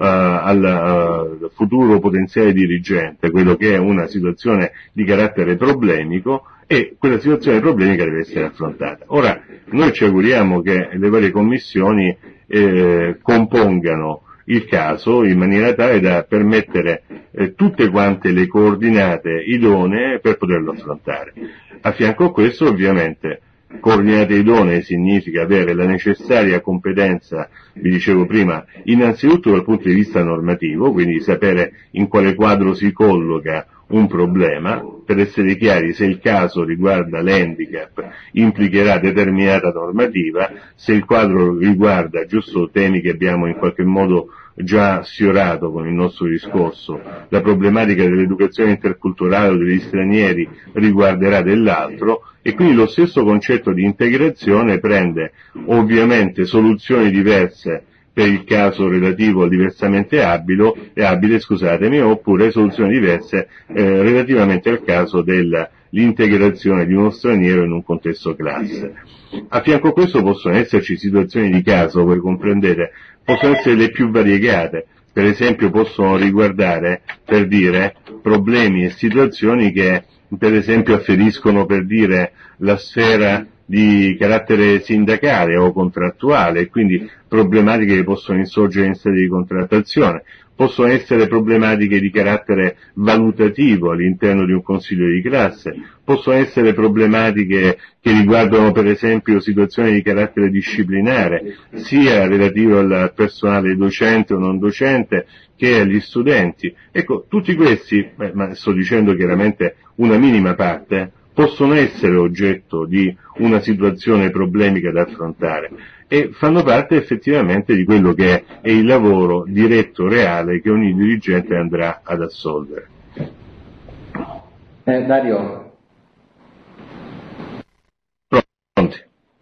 al uh, futuro potenziale dirigente quello che è una situazione di carattere problemico, e quella situazione problemica deve essere affrontata. Ora, noi ci auguriamo che le varie commissioni eh, compongano il caso in maniera tale da permettere eh, tutte quante le coordinate idonee per poterlo affrontare. A fianco a questo, ovviamente, coordinate idonee significa avere la necessaria competenza, vi dicevo prima, innanzitutto dal punto di vista normativo, quindi sapere in quale quadro si colloca un problema. Per essere chiari, se il caso riguarda l'handicap implicherà determinata normativa, se il quadro riguarda giusto temi che abbiamo in qualche modo già sfiorato con il nostro discorso, la problematica dell'educazione interculturale o degli stranieri riguarderà dell'altro, e quindi lo stesso concetto di integrazione prende ovviamente soluzioni diverse per il caso relativo al diversamente abile, abile, scusatemi, oppure soluzioni diverse eh, relativamente al caso dell'integrazione di uno straniero in un contesto classe. A fianco a questo possono esserci situazioni di caso, voi comprendete, possono essere le più variegate. Per esempio possono riguardare, per dire, problemi e situazioni che per esempio afferiscono, per dire, la sfera di carattere sindacale o contrattuale, e quindi problematiche che possono insorgere in sede di contrattazione. Possono essere problematiche di carattere valutativo all'interno di un consiglio di classe, possono essere problematiche che riguardano per esempio situazioni di carattere disciplinare, sia relative al personale docente o non docente che agli studenti. Ecco, tutti questi, beh, ma sto dicendo chiaramente una minima parte, possono essere oggetto di una situazione problemica da affrontare e fanno parte effettivamente di quello che è il lavoro diretto, reale, che ogni dirigente andrà ad assolvere. Eh, Dario. Pronti.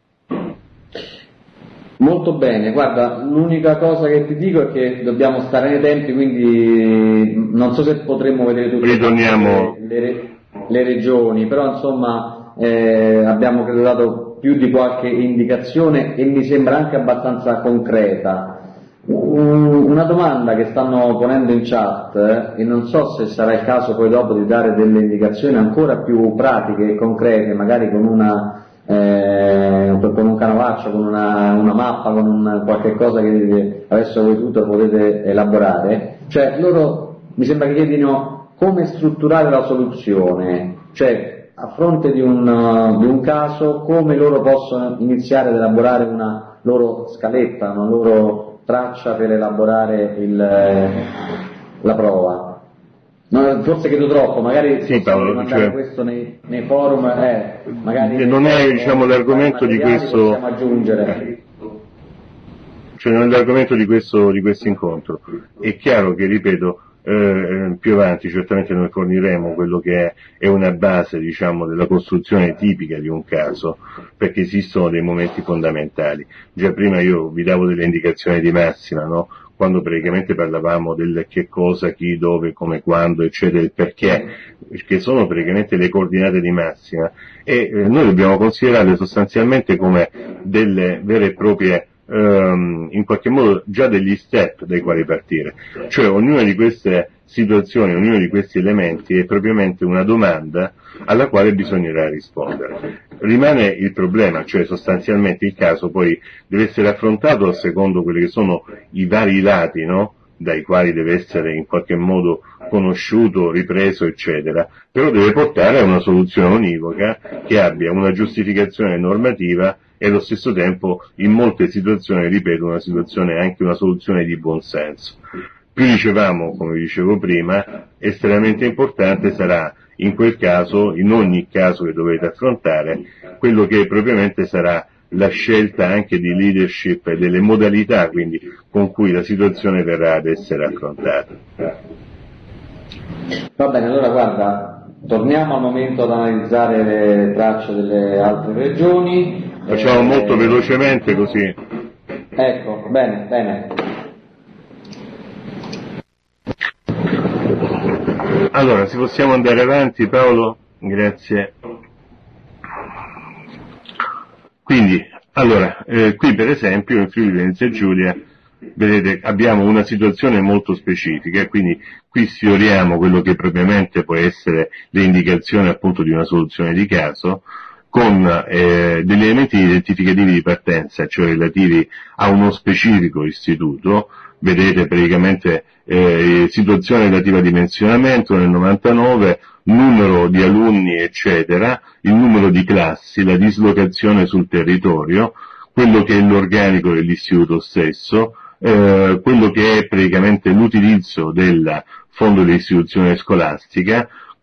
Molto bene, guarda, l'unica cosa che ti dico è che dobbiamo stare nei tempi, quindi non so se potremmo vedere tutte Ritorniamo... le, le, le regioni, però insomma eh, abbiamo credo dato più di qualche indicazione e mi sembra anche abbastanza concreta. Una domanda che stanno ponendo in chat, eh, e non so se sarà il caso poi dopo di dare delle indicazioni ancora più pratiche e concrete, magari con una eh, con un canovaccio, con una, una mappa, con un, qualche cosa che adesso voi tutto potete elaborare. Cioè loro mi sembra che chiedino come strutturare la soluzione, cioè a fronte di un, uh, di un caso come loro possono iniziare ad elaborare una loro scaletta, una loro traccia per elaborare il, eh, la prova. No, forse chiedo troppo, magari sì, Paolo, mandare cioè, questo nei, nei forum, eh, magari non è diciamo l'argomento di questo possiamo aggiungere. Cioè non è l'argomento di questo di questo incontro. È chiaro che, ripeto, eh, più avanti certamente noi forniremo quello che è, è una base, diciamo, della costruzione tipica di un caso, perché esistono dei momenti fondamentali. Già prima io vi davo delle indicazioni di massima, no? Quando praticamente parlavamo del che cosa, chi, dove, come, quando, eccetera, il perché, che sono praticamente le coordinate di massima, e eh, noi dobbiamo considerarle sostanzialmente come delle vere e proprie Um, in qualche modo già degli step dai quali partire, cioè ognuna di queste situazioni, ognuno di questi elementi è propriamente una domanda alla quale bisognerà rispondere. Rimane il problema, cioè sostanzialmente il caso poi deve essere affrontato secondo quelli che sono i vari lati, no? Dai quali deve essere in qualche modo conosciuto, ripreso, eccetera, però deve portare a una soluzione univoca che abbia una giustificazione normativa e allo stesso tempo in molte situazioni, ripeto, una situazione anche una soluzione di buonsenso. Più dicevamo, come dicevo prima, estremamente importante sarà in quel caso, in ogni caso che dovete affrontare, quello che propriamente sarà la scelta anche di leadership e delle modalità quindi con cui la situazione verrà ad essere affrontata. Va bene, allora guarda, torniamo al momento ad analizzare le tracce delle altre regioni. Facciamo eh, molto velocemente così. Ecco, bene, bene. Allora, se possiamo andare avanti, Paolo? Grazie. Quindi, allora, eh, qui per esempio in Friuli Venezia Giulia, vedete, abbiamo una situazione molto specifica e quindi qui sfioriamo quello che propriamente può essere le indicazioni appunto di una soluzione di caso, con eh, degli elementi identificativi di partenza, cioè relativi a uno specifico istituto. Vedete praticamente eh, situazione relativa a dimensionamento nel novantanove, numero di alunni eccetera, il numero di classi, la dislocazione sul territorio, quello che è l'organico dell'istituto stesso, eh, quello che è praticamente l'utilizzo del fondo dell'istituzione scolastica,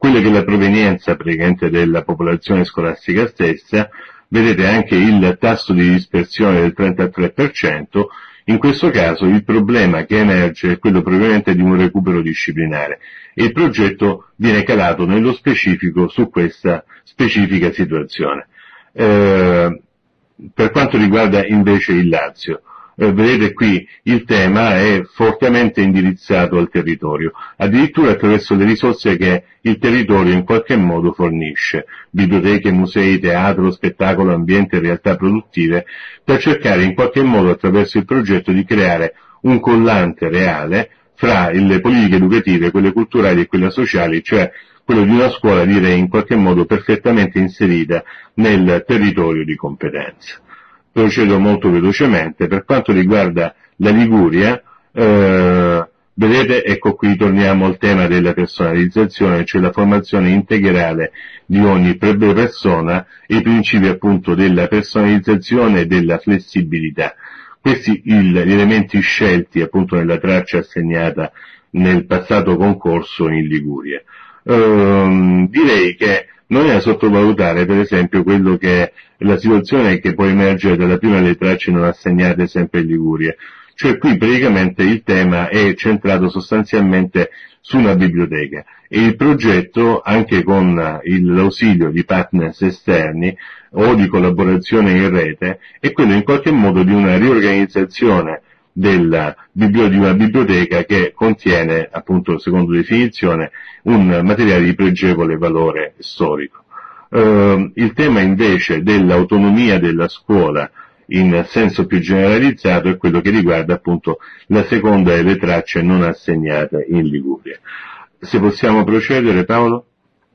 quella che è la provenienza praticamente della popolazione scolastica stessa, vedete anche il tasso di dispersione del trentatré per cento. In questo caso il problema che emerge è quello probabilmente di un recupero disciplinare e il progetto viene calato nello specifico su questa specifica situazione. Eh, per quanto riguarda invece il Lazio, Eh, vedete qui il tema è fortemente indirizzato al territorio, addirittura attraverso le risorse che il territorio in qualche modo fornisce, biblioteche, musei, teatro, spettacolo, ambiente, realtà produttive, per cercare in qualche modo attraverso il progetto di creare un collante reale fra le politiche educative, quelle culturali e quelle sociali, cioè quello di una scuola, direi, in qualche modo perfettamente inserita nel territorio di competenza. Procedo molto velocemente. Per quanto riguarda la Liguria, eh, vedete, ecco qui torniamo al tema della personalizzazione, cioè la formazione integrale di ogni persona e i principi appunto della personalizzazione e della flessibilità. Questi il, gli elementi scelti appunto nella traccia assegnata nel passato concorso in Liguria. Eh, direi che non è da sottovalutare per esempio quello che è la situazione che può emergere dalla prima delle tracce non assegnate sempre in Liguria, cioè qui praticamente il tema è centrato sostanzialmente su una biblioteca e il progetto, anche con l'ausilio di partners esterni o di collaborazione in rete, è quello in qualche modo di una riorganizzazione della, di una biblioteca che contiene, appunto, secondo definizione, un materiale di pregevole valore storico. Uh, il tema invece dell'autonomia della scuola in senso più generalizzato è quello che riguarda appunto la seconda delle tracce non assegnate in Liguria. Se possiamo procedere, Paolo?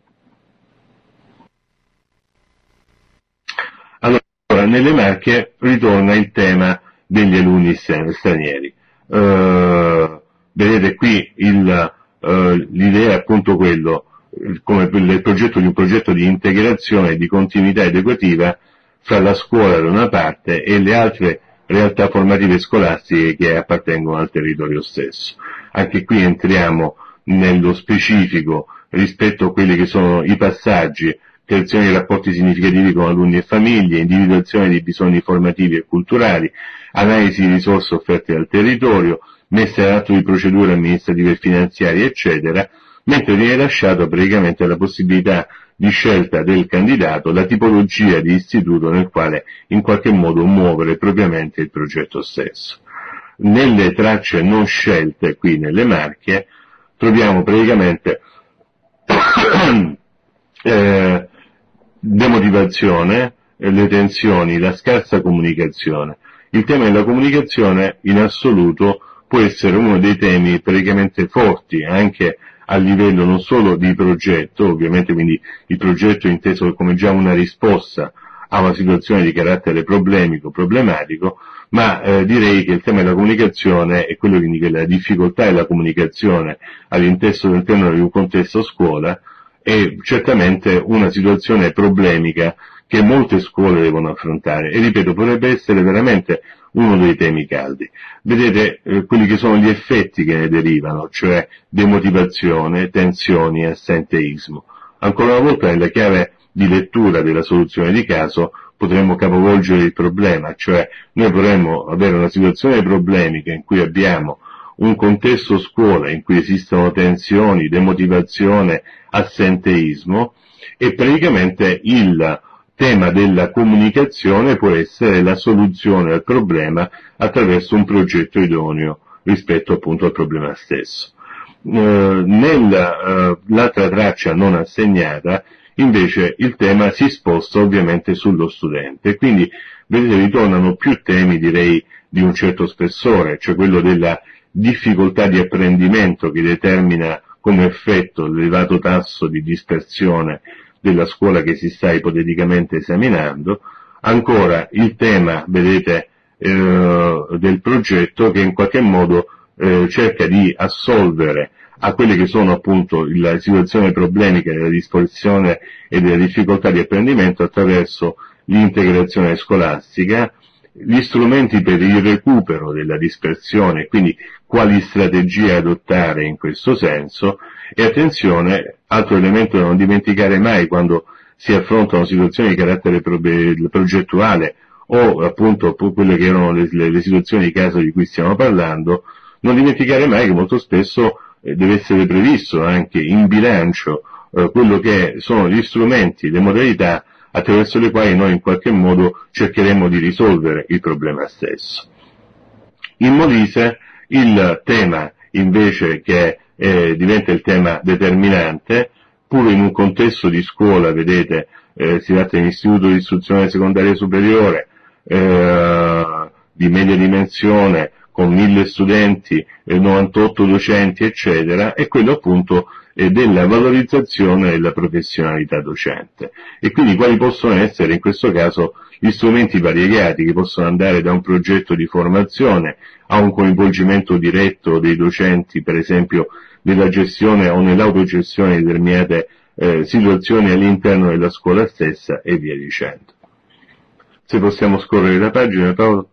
Allora, nelle Marche ritorna il tema degli alunni stranieri. Uh, vedete qui il, uh, l'idea è appunto quello, come il progetto di un progetto di integrazione e di continuità educativa fra la scuola da una parte e le altre realtà formative scolastiche che appartengono al territorio stesso. Anche qui entriamo nello specifico rispetto a quelli che sono i passaggi, creazione di rapporti significativi con alunni e famiglie, individuazione di bisogni formativi e culturali, analisi di risorse offerte dal territorio, messa in atto di procedure amministrative e finanziarie, eccetera, mentre viene lasciato praticamente la possibilità di scelta del candidato, la tipologia di istituto nel quale in qualche modo muovere propriamente il progetto stesso. Nelle tracce non scelte, qui nelle Marche, troviamo praticamente eh, demotivazione, le tensioni, la scarsa comunicazione. Il tema della comunicazione in assoluto può essere uno dei temi praticamente forti anche a livello non solo di progetto, ovviamente quindi il progetto è inteso come già una risposta a una situazione di carattere problemico, problematico, ma eh, direi che il tema della comunicazione è quello quindi che la difficoltà della comunicazione all'interno di un contesto scuola è certamente una situazione problemica che molte scuole devono affrontare e ripeto potrebbe essere veramente uno dei temi caldi. Vedete eh, quelli che sono gli effetti che ne derivano, cioè demotivazione, tensioni, assenteismo. Ancora una volta nella chiave di lettura della soluzione di caso potremmo capovolgere il problema, cioè noi potremmo avere una situazione problemica in cui abbiamo un contesto scuola in cui esistono tensioni, demotivazione, assenteismo e praticamente il tema della comunicazione può essere la soluzione al problema attraverso un progetto idoneo rispetto appunto al problema stesso. Eh, nell'altra eh, traccia non assegnata invece il tema si sposta ovviamente sullo studente e quindi vedete ritornano più temi direi di un certo spessore, cioè quello della difficoltà di apprendimento che determina come effetto l'elevato tasso di dispersione della scuola che si sta ipoteticamente esaminando, ancora il tema, vedete, eh, del progetto che in qualche modo eh, cerca di assolvere a quelle che sono appunto la situazione problemica della dispersione e della difficoltà di apprendimento attraverso l'integrazione scolastica gli strumenti per il recupero della dispersione, quindi quali strategie adottare in questo senso, e attenzione, altro elemento da non dimenticare mai quando si affrontano situazioni di carattere progettuale o appunto quelle che erano le, le, le situazioni di caso di cui stiamo parlando, non dimenticare mai che molto spesso eh, deve essere previsto anche in bilancio eh, quello che sono gli strumenti, le modalità attraverso le quali noi in qualche modo cercheremo di risolvere il problema stesso. In Molise il tema invece che eh, diventa il tema determinante, pure in un contesto di scuola, vedete, eh, si tratta di un istituto di istruzione secondaria superiore, eh, di media dimensione, con mille studenti, eh, novantotto docenti, eccetera, è quello appunto eh, della valorizzazione della professionalità docente. E quindi quali possono essere in questo caso gli strumenti variegati che possono andare da un progetto di formazione a un coinvolgimento diretto dei docenti, per esempio nella gestione o nell'autogestione di determinate eh, situazioni all'interno della scuola stessa e via dicendo. Se possiamo scorrere la pagina, Paolo.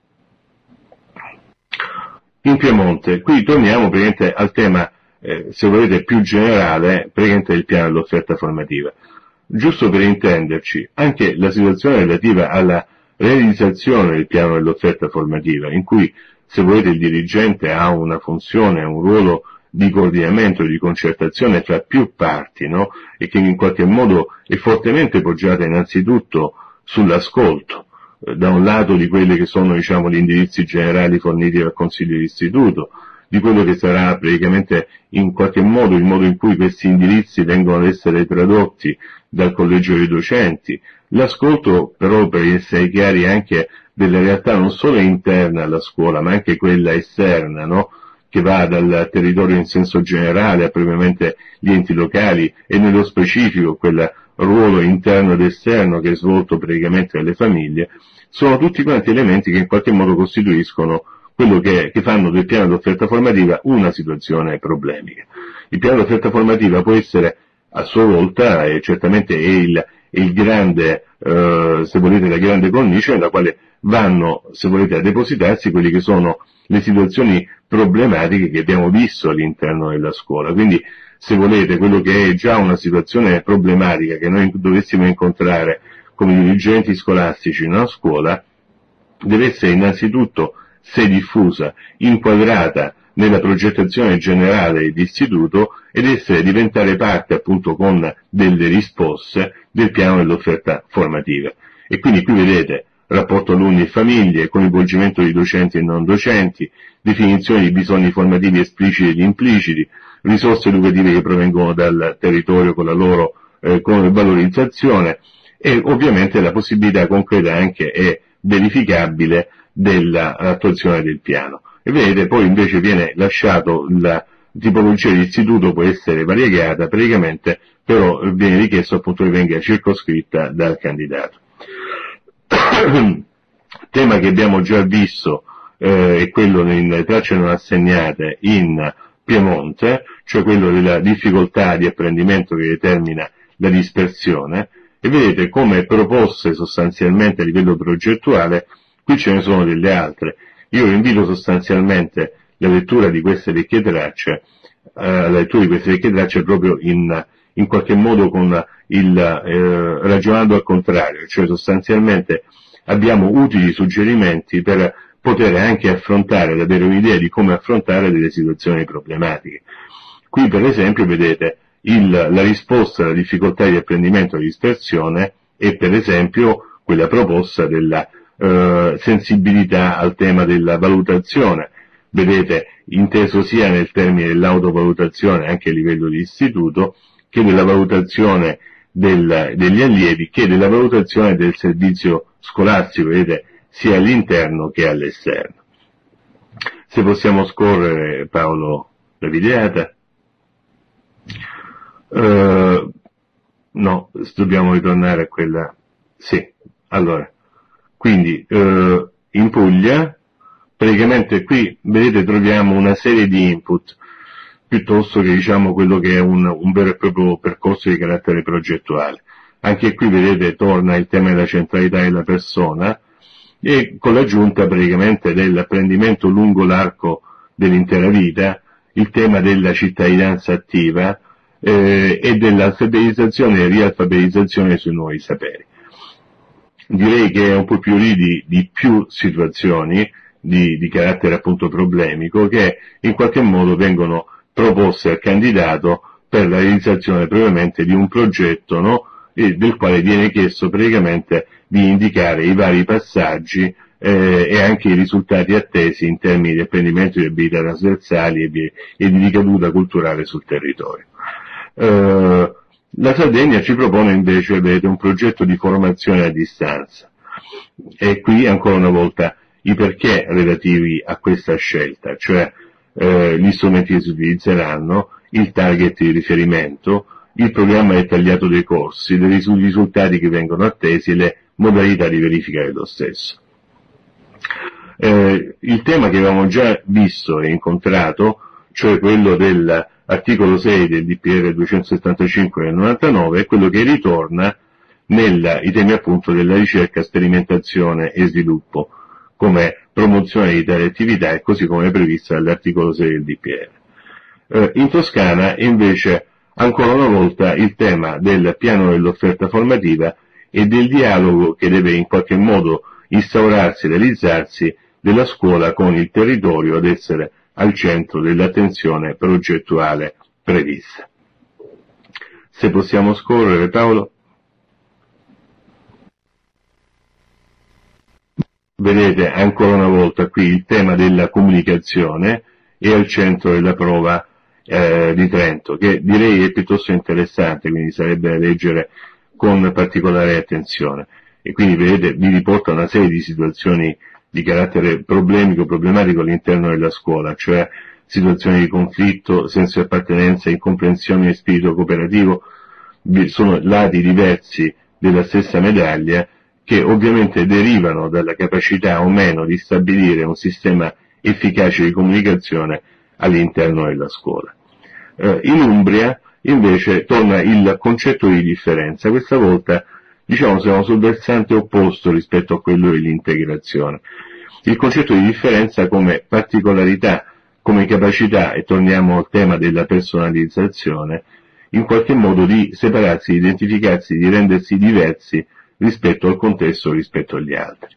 In Piemonte, qui torniamo praticamente al tema, eh, se volete, più generale, praticamente del piano dell'offerta formativa. Giusto per intenderci, anche la situazione relativa alla realizzazione del piano dell'offerta formativa, in cui, se volete, il dirigente ha una funzione, un ruolo di coordinamento, di concertazione fra più parti, no? E che in qualche modo è fortemente poggiata innanzitutto sull'ascolto, da un lato di quelli che sono, diciamo, gli indirizzi generali forniti dal Consiglio di Istituto, di quello che sarà praticamente in qualche modo il modo in cui questi indirizzi vengono ad essere tradotti dal Collegio dei Docenti, l'ascolto però, per essere chiari, anche della realtà non solo interna alla scuola, ma anche quella esterna, no? Che va dal territorio in senso generale a propriamente gli enti locali e nello specifico quel ruolo interno ed esterno che è svolto praticamente dalle famiglie, sono tutti quanti elementi che in qualche modo costituiscono quello che, che fanno del piano d'offerta formativa una situazione problemica. Il piano d'offerta formativa può essere a sua volta, e certamente è il, è il grande, eh, se volete, la grande cornice nella quale vanno, se volete, a depositarsi quelli che sono le situazioni problematiche che abbiamo visto all'interno della scuola. Quindi, se volete, quello che è già una situazione problematica che noi dovessimo incontrare come dirigenti scolastici in una scuola, deve essere innanzitutto, se diffusa, inquadrata nella progettazione generale dell'istituto ed essere diventare parte appunto con delle risposte del piano dell'offerta formativa. E quindi qui vedete rapporto alunni e famiglie, coinvolgimento di docenti e non docenti, definizione di bisogni formativi espliciti ed impliciti, risorse educative che provengono dal territorio con la loro eh, con valorizzazione e ovviamente la possibilità concreta anche e verificabile dell'attuazione del piano. E vedete, poi invece viene lasciato la tipologia di istituto può essere variegata, praticamente però viene richiesto appunto che venga circoscritta dal candidato. Tema che abbiamo già visto eh, è quello nelle tracce non assegnate in Piemonte, cioè quello della difficoltà di apprendimento che determina la dispersione, e vedete come proposte sostanzialmente a livello progettuale, qui ce ne sono delle altre. Io invito sostanzialmente la lettura di queste vecchie tracce, eh, la lettura di queste vecchie tracce proprio in, in qualche modo con il, eh, ragionando al contrario, cioè sostanzialmente abbiamo utili suggerimenti per poter anche affrontare, ad avere un'idea di come affrontare delle situazioni problematiche. Qui per esempio vedete il, la risposta alla difficoltà di apprendimento e dispersione è per esempio quella proposta della eh, sensibilità al tema della valutazione, vedete inteso sia nel termine dell'autovalutazione anche a livello di istituto, che della valutazione del, degli allievi, che della valutazione del servizio scolastico, vedete, sia all'interno che all'esterno. Se possiamo scorrere, Paolo, la videata. Uh, no, dobbiamo ritornare a quella. Sì, allora, quindi uh, in Puglia, praticamente qui, vedete, troviamo una serie di input, piuttosto che diciamo quello che è un, un vero e proprio percorso di carattere progettuale. Anche qui, vedete, torna il tema della centralità della persona, e con l'aggiunta praticamente dell'apprendimento lungo l'arco dell'intera vita, il tema della cittadinanza attiva eh, e dell'alfabetizzazione e rialfabetizzazione sui nuovi saperi. Direi che è un po' più lì di, di più situazioni di, di carattere appunto problemico che in qualche modo vengono proposte al candidato per la realizzazione propriamente di un progetto, no? E del quale viene chiesto praticamente di indicare i vari passaggi eh, e anche i risultati attesi in termini di apprendimento di abilità trasversali e di, e di ricaduta culturale sul territorio. Eh, la Sardegna ci propone invece, vedete, un progetto di formazione a distanza, e qui ancora una volta i perché relativi a questa scelta, cioè eh, gli strumenti che si utilizzeranno, il target di riferimento, il programma dettagliato dei corsi, i risultati che vengono attesi e le modalità di verifica dello stesso. Eh, il tema che avevamo già visto e incontrato, cioè quello dell'articolo sei del D P R duecentosettantacinque del novantanove, è quello che ritorna nei temi appunto della ricerca, sperimentazione e sviluppo come promozione di tale attività, e così come prevista dall'articolo sei del D P R. Eh, in Toscana invece ancora una volta il tema del piano dell'offerta formativa e del dialogo che deve in qualche modo instaurarsi e realizzarsi della scuola con il territorio ad essere al centro dell'attenzione progettuale prevista. Se possiamo scorrere, Paolo. Vedete ancora una volta qui il tema della comunicazione è al centro della prova eh, di Trento, che direi è piuttosto interessante, quindi sarebbe da leggere con particolare attenzione. E quindi vedete vi riporta una serie di situazioni di carattere problemico, problematico all'interno della scuola, cioè situazioni di conflitto, senso di appartenenza, incomprensione e spirito cooperativo, sono lati diversi della stessa medaglia, che ovviamente derivano dalla capacità o meno di stabilire un sistema efficace di comunicazione all'interno della scuola. Eh, in Umbria invece torna il concetto di differenza, questa volta diciamo siamo sul versante opposto rispetto a quello dell'integrazione. Il concetto di differenza come particolarità, come capacità, e torniamo al tema della personalizzazione, in qualche modo di separarsi, di identificarsi, di rendersi diversi rispetto al contesto, rispetto agli altri.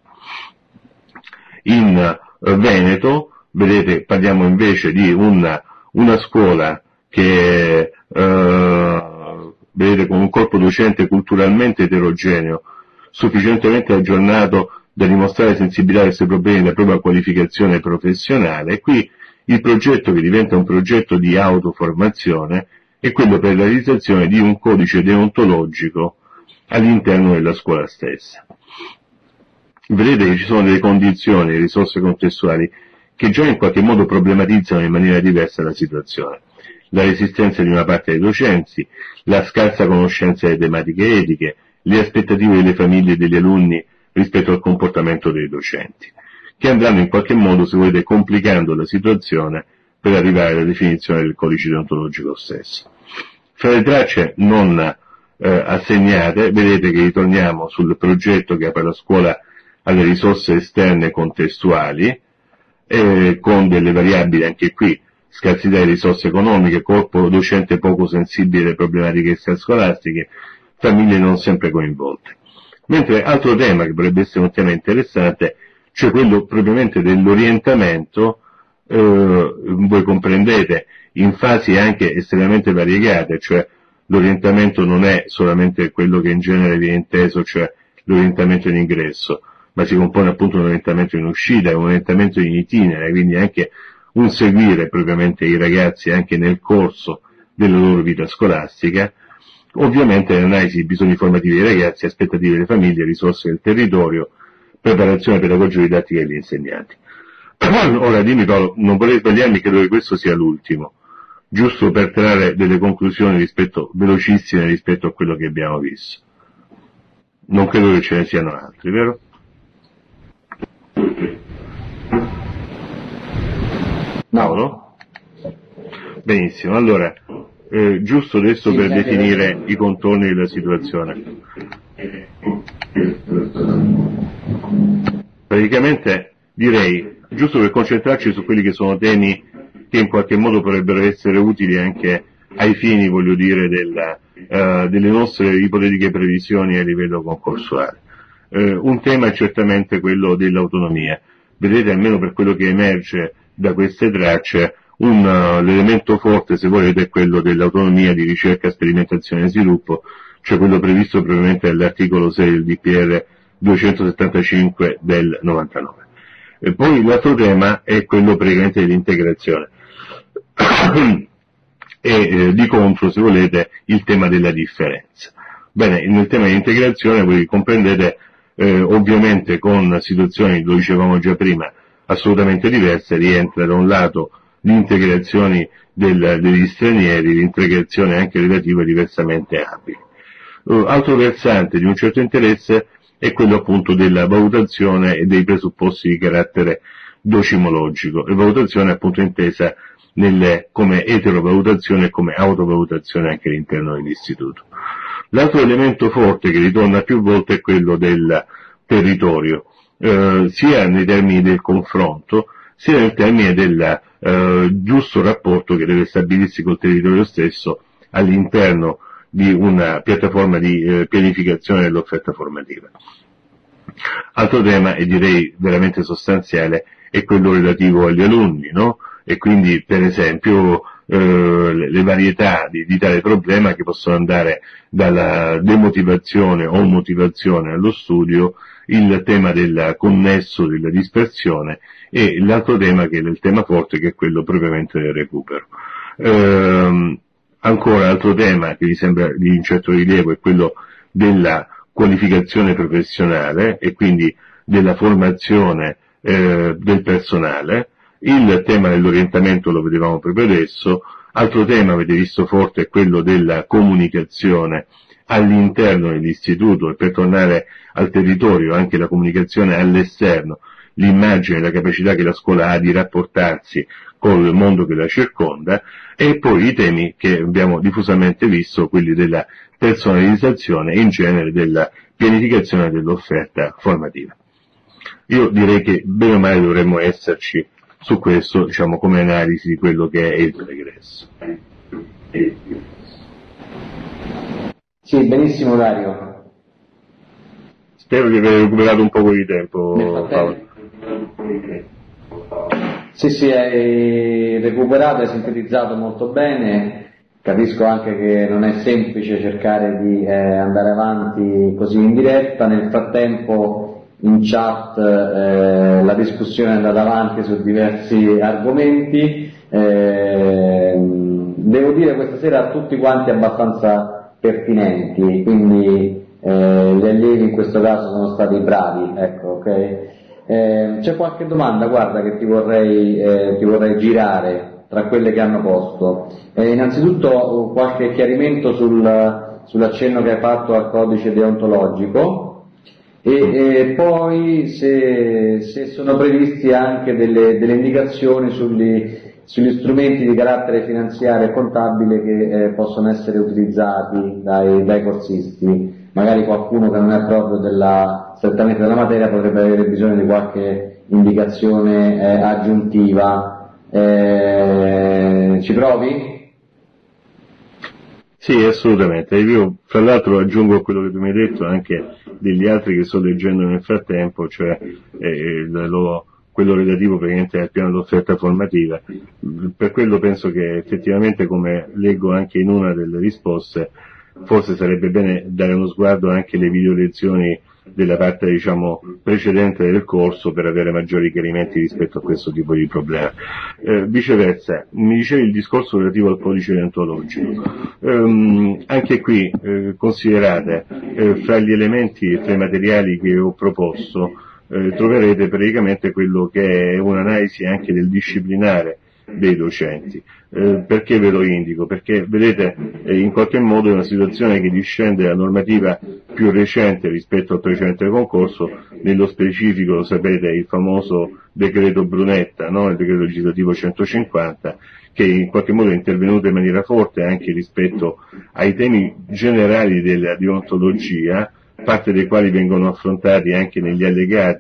In eh, Veneto, vedete, parliamo invece di una, una scuola che eh, vedete con un corpo docente culturalmente eterogeneo, sufficientemente aggiornato da dimostrare sensibilità a questi problemi della propria qualificazione professionale, e qui il progetto che diventa un progetto di autoformazione è quello per la realizzazione di un codice deontologico all'interno della scuola stessa. Vedete che ci sono delle condizioni, delle risorse contestuali che già in qualche modo problematizzano in maniera diversa la situazione. La resistenza di una parte dei docenti, la scarsa conoscenza delle tematiche etiche, le aspettative delle famiglie e degli alunni rispetto al comportamento dei docenti, che andranno in qualche modo, se volete, complicando la situazione per arrivare alla definizione del codice deontologico stesso. Fra le tracce non eh, assegnate, vedete che ritorniamo sul progetto che apre la scuola alle risorse esterne contestuali, eh, con delle variabili anche qui, scarsità di risorse economiche, corpo docente poco sensibile alle problematiche extrascolastiche, famiglie non sempre coinvolte. Mentre altro tema che potrebbe essere un tema interessante, cioè quello propriamente dell'orientamento, eh, voi comprendete, in fasi anche estremamente variegate, cioè l'orientamento non è solamente quello che in genere viene inteso, cioè l'orientamento in ingresso, ma si compone appunto di un orientamento in uscita, un orientamento in itinere, quindi anche un seguire propriamente i ragazzi anche nel corso della loro vita scolastica, ovviamente l'analisi dei bisogni formativi dei ragazzi, aspettative delle famiglie, risorse del territorio, preparazione pedagogica e didattica degli insegnanti. Ora dimmi Paolo, non vorrei sbagliarmi, credo che questo sia l'ultimo, giusto per trarre delle conclusioni rispetto, velocissime rispetto a quello che abbiamo visto. Non credo che ce ne siano altri, vero? Paolo? Benissimo, allora, eh, giusto adesso per definire i contorni della situazione. praticamente direi, giusto per concentrarci su quelli che sono temi che in qualche modo potrebbero essere utili anche ai fini, voglio dire, della, uh, delle nostre ipotetiche previsioni a livello concorsuale. Uh, un tema è certamente quello dell'autonomia. Vedete, almeno per quello che emerge da queste tracce, un, uh, l'elemento forte, se volete, è quello dell'autonomia di ricerca, sperimentazione e sviluppo, cioè quello previsto probabilmente dall'articolo sei del D P R duecentosettantacinque del novantanove. E poi l'altro tema è quello praticamente dell'integrazione. e eh, di contro, se volete, il tema della differenza. Bene, nel tema dell'integrazione voi comprendete eh, ovviamente con situazioni, lo dicevamo già prima, assolutamente diverse, rientra da un lato l'integrazione del, degli stranieri, l'integrazione anche relativa diversamente abili. Uh, altro versante di un certo interesse è quello appunto della valutazione e dei presupposti di carattere docimologico, e valutazione appunto intesa nelle, come eterovalutazione e come autovalutazione anche all'interno dell'istituto. L'altro elemento forte che ritorna più volte è quello del territorio, eh, sia nei termini del confronto, sia nel termine del eh, giusto rapporto che deve stabilirsi col territorio stesso all'interno di una piattaforma di eh, pianificazione dell'offerta formativa. Altro tema, e direi veramente sostanziale, è quello relativo agli alunni, no? E quindi, per esempio, eh, le, le varietà di, di tale problema che possono andare dalla demotivazione o motivazione allo studio, il tema del connesso, della dispersione, e l'altro tema che è il tema forte, che è quello propriamente del recupero. Ehm, ancora, altro tema che mi sembra di un certo rilievo è quello della qualificazione professionale e quindi della formazione eh, del personale. Il tema dell'orientamento lo vedevamo proprio adesso. Altro tema, avete visto forte, è quello della comunicazione all'interno dell'istituto, e per tornare al territorio anche la comunicazione all'esterno, l'immagine e la capacità che la scuola ha di rapportarsi col mondo che la circonda, e poi i temi che abbiamo diffusamente visto, quelli della personalizzazione e in genere della pianificazione dell'offerta formativa. Io direi che bene o male dovremmo esserci su questo, diciamo, come analisi di quello che è il pregresso. Sì, benissimo Dario. Spero di aver recuperato un po' di tempo, Paolo. Sì, sì, hai recuperato, hai sintetizzato molto bene. Capisco anche che non è semplice cercare di eh, andare avanti così in diretta. Nel frattempo in chat eh, la discussione è andata avanti su diversi argomenti. Eh, devo dire questa sera tutti quanti abbastanza pertinenti, quindi eh, gli allievi in questo caso sono stati bravi, ecco, ok? Eh, c'è qualche domanda, guarda, che ti vorrei, eh, ti vorrei girare tra quelle che hanno posto. Eh, innanzitutto qualche chiarimento sul, sull'accenno che hai fatto al codice deontologico. E, e poi se, se sono previsti anche delle, delle indicazioni sugli, sugli strumenti di carattere finanziario e contabile che eh, possono essere utilizzati dai, dai corsisti. Magari qualcuno che non è proprio della, strettamente della materia potrebbe avere bisogno di qualche indicazione eh, aggiuntiva. Eh, ci provi? Sì, assolutamente. Io, fra l'altro, aggiungo a quello che tu mi hai detto anche degli altri che sto leggendo nel frattempo, cioè eh, lo, quello relativo praticamente al piano d'offerta formativa. Per quello penso che effettivamente, come leggo anche in una delle risposte, forse sarebbe bene dare uno sguardo anche alle video lezioni della parte, diciamo, precedente del corso, per avere maggiori chiarimenti rispetto a questo tipo di problema. Eh, viceversa, mi dicevi il discorso relativo al codice deontologico. Ehm, anche qui eh, considerate, eh, fra gli elementi e tra i materiali che ho proposto, eh, troverete praticamente quello che è un'analisi anche del disciplinare dei docenti. Eh, perché ve lo indico? Perché vedete, eh, in qualche modo è una situazione che discende dalla normativa più recente rispetto al precedente concorso, nello specifico, lo sapete, il famoso decreto Brunetta, no? Il decreto legislativo centocinquanta, che in qualche modo è intervenuto in maniera forte anche rispetto ai temi generali della deontologia, parte dei quali vengono affrontati anche negli allegati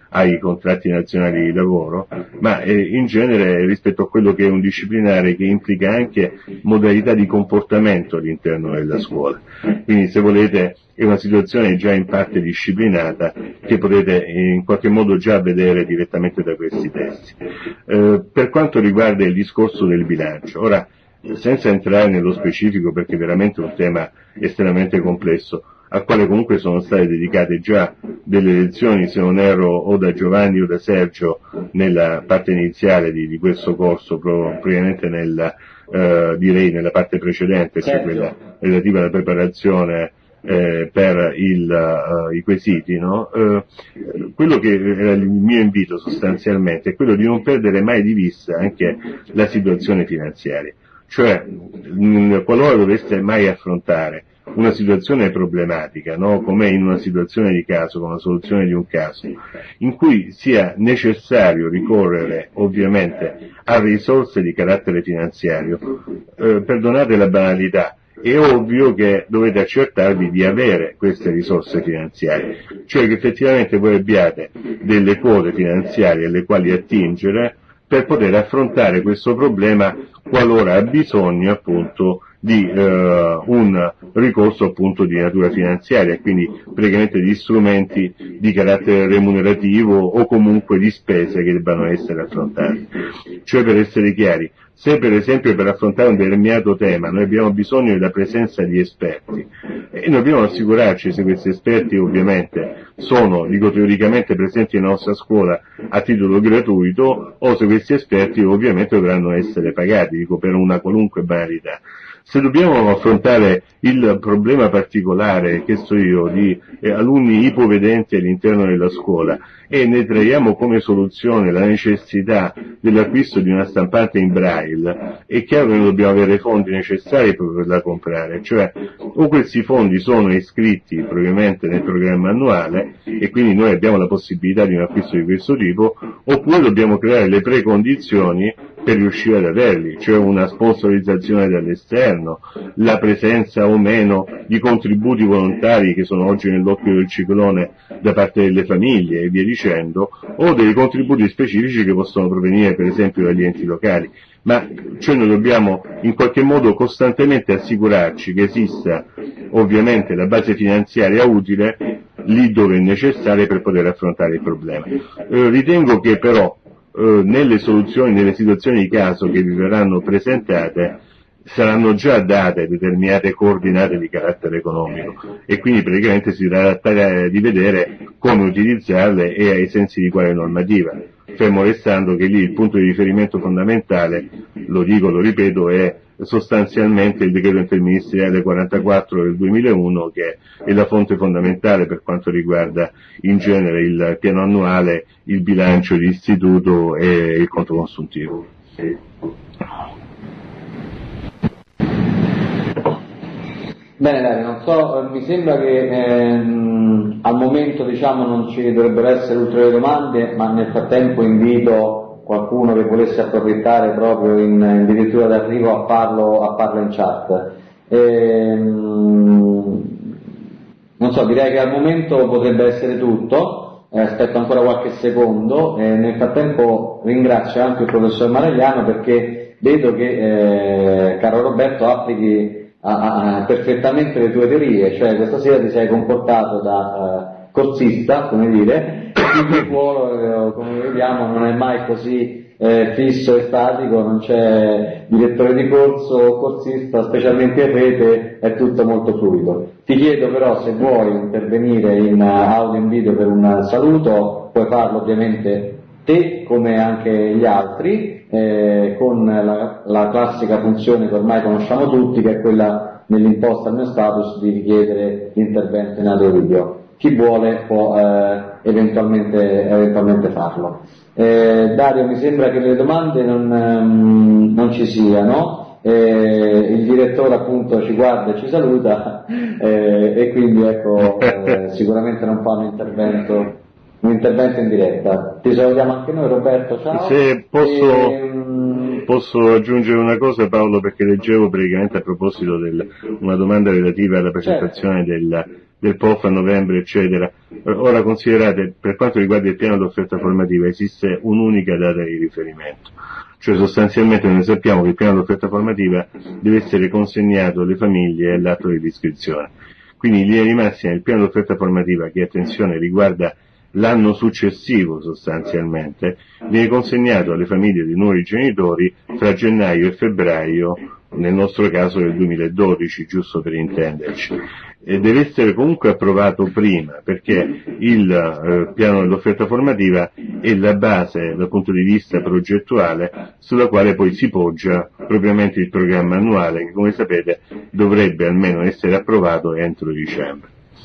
ai contratti nazionali di lavoro, ma eh, in genere rispetto a quello che è un disciplinare che implica anche modalità di comportamento all'interno della scuola. Quindi, se volete, è una situazione già in parte disciplinata che potete in qualche modo già vedere direttamente da questi testi. Eh, per quanto riguarda il discorso del bilancio, ora, senza entrare nello specifico perché è veramente un tema estremamente complesso, al quale comunque sono state dedicate già delle lezioni, se non erro, o da Giovanni o da Sergio nella parte iniziale di, di questo corso, probabilmente nella, eh, direi nella parte precedente, cioè quella relativa alla preparazione eh, per il, uh, i quesiti, no? Uh, quello che era il mio invito sostanzialmente è quello di non perdere mai di vista anche la situazione finanziaria. Cioè, mh, qualora doveste mai affrontare una situazione problematica, no? Come in una situazione di caso, con la soluzione di un caso, in cui sia necessario ricorrere ovviamente a risorse di carattere finanziario, eh, perdonate la banalità, è ovvio che dovete accertarvi di avere queste risorse finanziarie, cioè che effettivamente voi abbiate delle quote finanziarie alle quali attingere per poter affrontare questo problema qualora ha bisogno appunto di eh, un ricorso appunto di natura finanziaria, quindi praticamente di strumenti di carattere remunerativo o comunque di spese che debbano essere affrontate. Cioè, per essere chiari, se per esempio per affrontare un determinato tema noi abbiamo bisogno della presenza di esperti e noi dobbiamo assicurarci se questi esperti ovviamente sono, dico teoricamente, presenti nella nostra scuola a titolo gratuito o se questi esperti ovviamente dovranno essere pagati, dico per una qualunque banalità. Se dobbiamo affrontare il problema particolare, che so io, di eh, alunni ipovedenti all'interno della scuola e ne traiamo come soluzione la necessità dell'acquisto di una stampante in braille, è chiaro che noi dobbiamo avere i fondi necessari per poterla comprare, cioè o questi fondi sono iscritti probabilmente nel programma annuale e quindi noi abbiamo la possibilità di un acquisto di questo tipo, oppure dobbiamo creare le precondizioni per riuscire ad averli, cioè una sponsorizzazione dall'esterno, la presenza o meno di contributi volontari che sono oggi nell'occhio del ciclone da parte delle famiglie e via dicendo, o dei contributi specifici che possono provenire per esempio dagli enti locali. Ma cioè noi dobbiamo in qualche modo costantemente assicurarci che esista ovviamente la base finanziaria utile lì dove è necessaria per poter affrontare il problema. Eh, ritengo che però eh, nelle soluzioni, nelle situazioni di caso che vi verranno presentate saranno già date determinate coordinate di carattere economico e quindi praticamente si tratterà di vedere come utilizzarle e ai sensi di quale normativa, fermo restando che lì il punto di riferimento fondamentale, lo dico, lo ripeto, è sostanzialmente il decreto interministeriale quarantaquattro del duemilauno, che è la fonte fondamentale per quanto riguarda in genere il piano annuale, il bilancio di istituto e il conto consuntivo. Bene Dario, non so, mi sembra che ehm, al momento diciamo non ci dovrebbero essere ulteriori domande, ma nel frattempo invito qualcuno che volesse approfittare proprio in, in dirittura d'arrivo a farlo, a farlo in chat. Ehm, non so, direi che al momento potrebbe essere tutto, eh, aspetto ancora qualche secondo e nel frattempo ringrazio anche il professor Maragliano perché vedo che, eh, caro Roberto, applichi Ah, ah, perfettamente le tue teorie, cioè questa sera ti sei comportato da uh, corsista, come dire, quindi il ruolo, eh, come vediamo, non è mai così eh, fisso e statico, non c'è direttore di corso o corsista, specialmente in rete, è tutto molto fluido. Ti chiedo però se vuoi intervenire in uh, audio e in video per un saluto, puoi farlo ovviamente te come anche gli altri, eh, con la, la classica funzione che ormai conosciamo tutti, che è quella nell'imposta al mio status di richiedere l'intervento in audio video. Chi vuole può eh, eventualmente, eventualmente farlo. Eh, Dario, mi sembra che le domande non, um, non ci siano, eh, il direttore appunto ci guarda e ci saluta eh, e quindi ecco eh, sicuramente non fa un intervento. un intervento in diretta. Ti salutiamo anche noi, Roberto, ciao. Se posso, e... posso aggiungere una cosa, Paolo, perché leggevo praticamente a proposito di una domanda relativa alla presentazione certo. del, del P O F a novembre, eccetera. Ora considerate, per quanto riguarda il piano d'offerta formativa, esiste un'unica data di riferimento. Cioè sostanzialmente noi sappiamo che il piano d'offerta formativa deve essere consegnato alle famiglie all'atto di iscrizione. Quindi in linea di massima il piano d'offerta formativa, che attenzione riguarda l'anno successivo sostanzialmente, viene consegnato alle famiglie di nuovi genitori fra gennaio e febbraio, nel nostro caso del duemiladodici, giusto per intenderci. E deve essere comunque approvato prima, perché il eh, piano dell'offerta formativa è la base dal punto di vista progettuale sulla quale poi si poggia propriamente il programma annuale, che come sapete dovrebbe almeno essere approvato entro dicembre.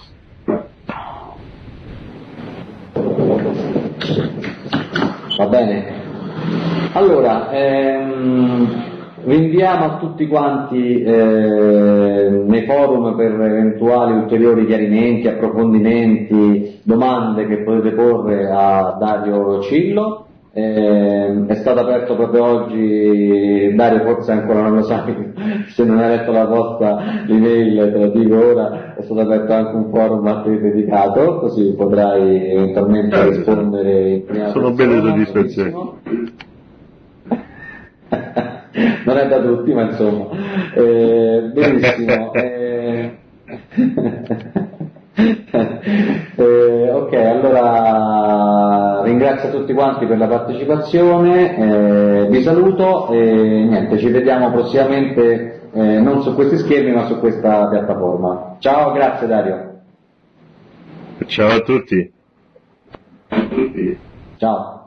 Va bene. Allora, ehm, vi inviamo a tutti quanti eh, nei forum per eventuali ulteriori chiarimenti, approfondimenti, domande che potete porre a Dario Cillo. Eh, è stato aperto proprio oggi, Dario forse ancora non lo sai, se non hai letto la vostra email te lo dico ora, è stato aperto anche un forum a te dedicato, così potrai eventualmente ah, rispondere in prima sono belle soddisfazioni. Non è da tutti, ma insomma, eh, benissimo. eh, eh, ok, allora ringrazio tutti quanti per la partecipazione, eh, vi saluto e niente, ci vediamo prossimamente eh, non su questi schermi ma su questa piattaforma. Ciao, grazie Dario. Ciao a tutti. Ciao.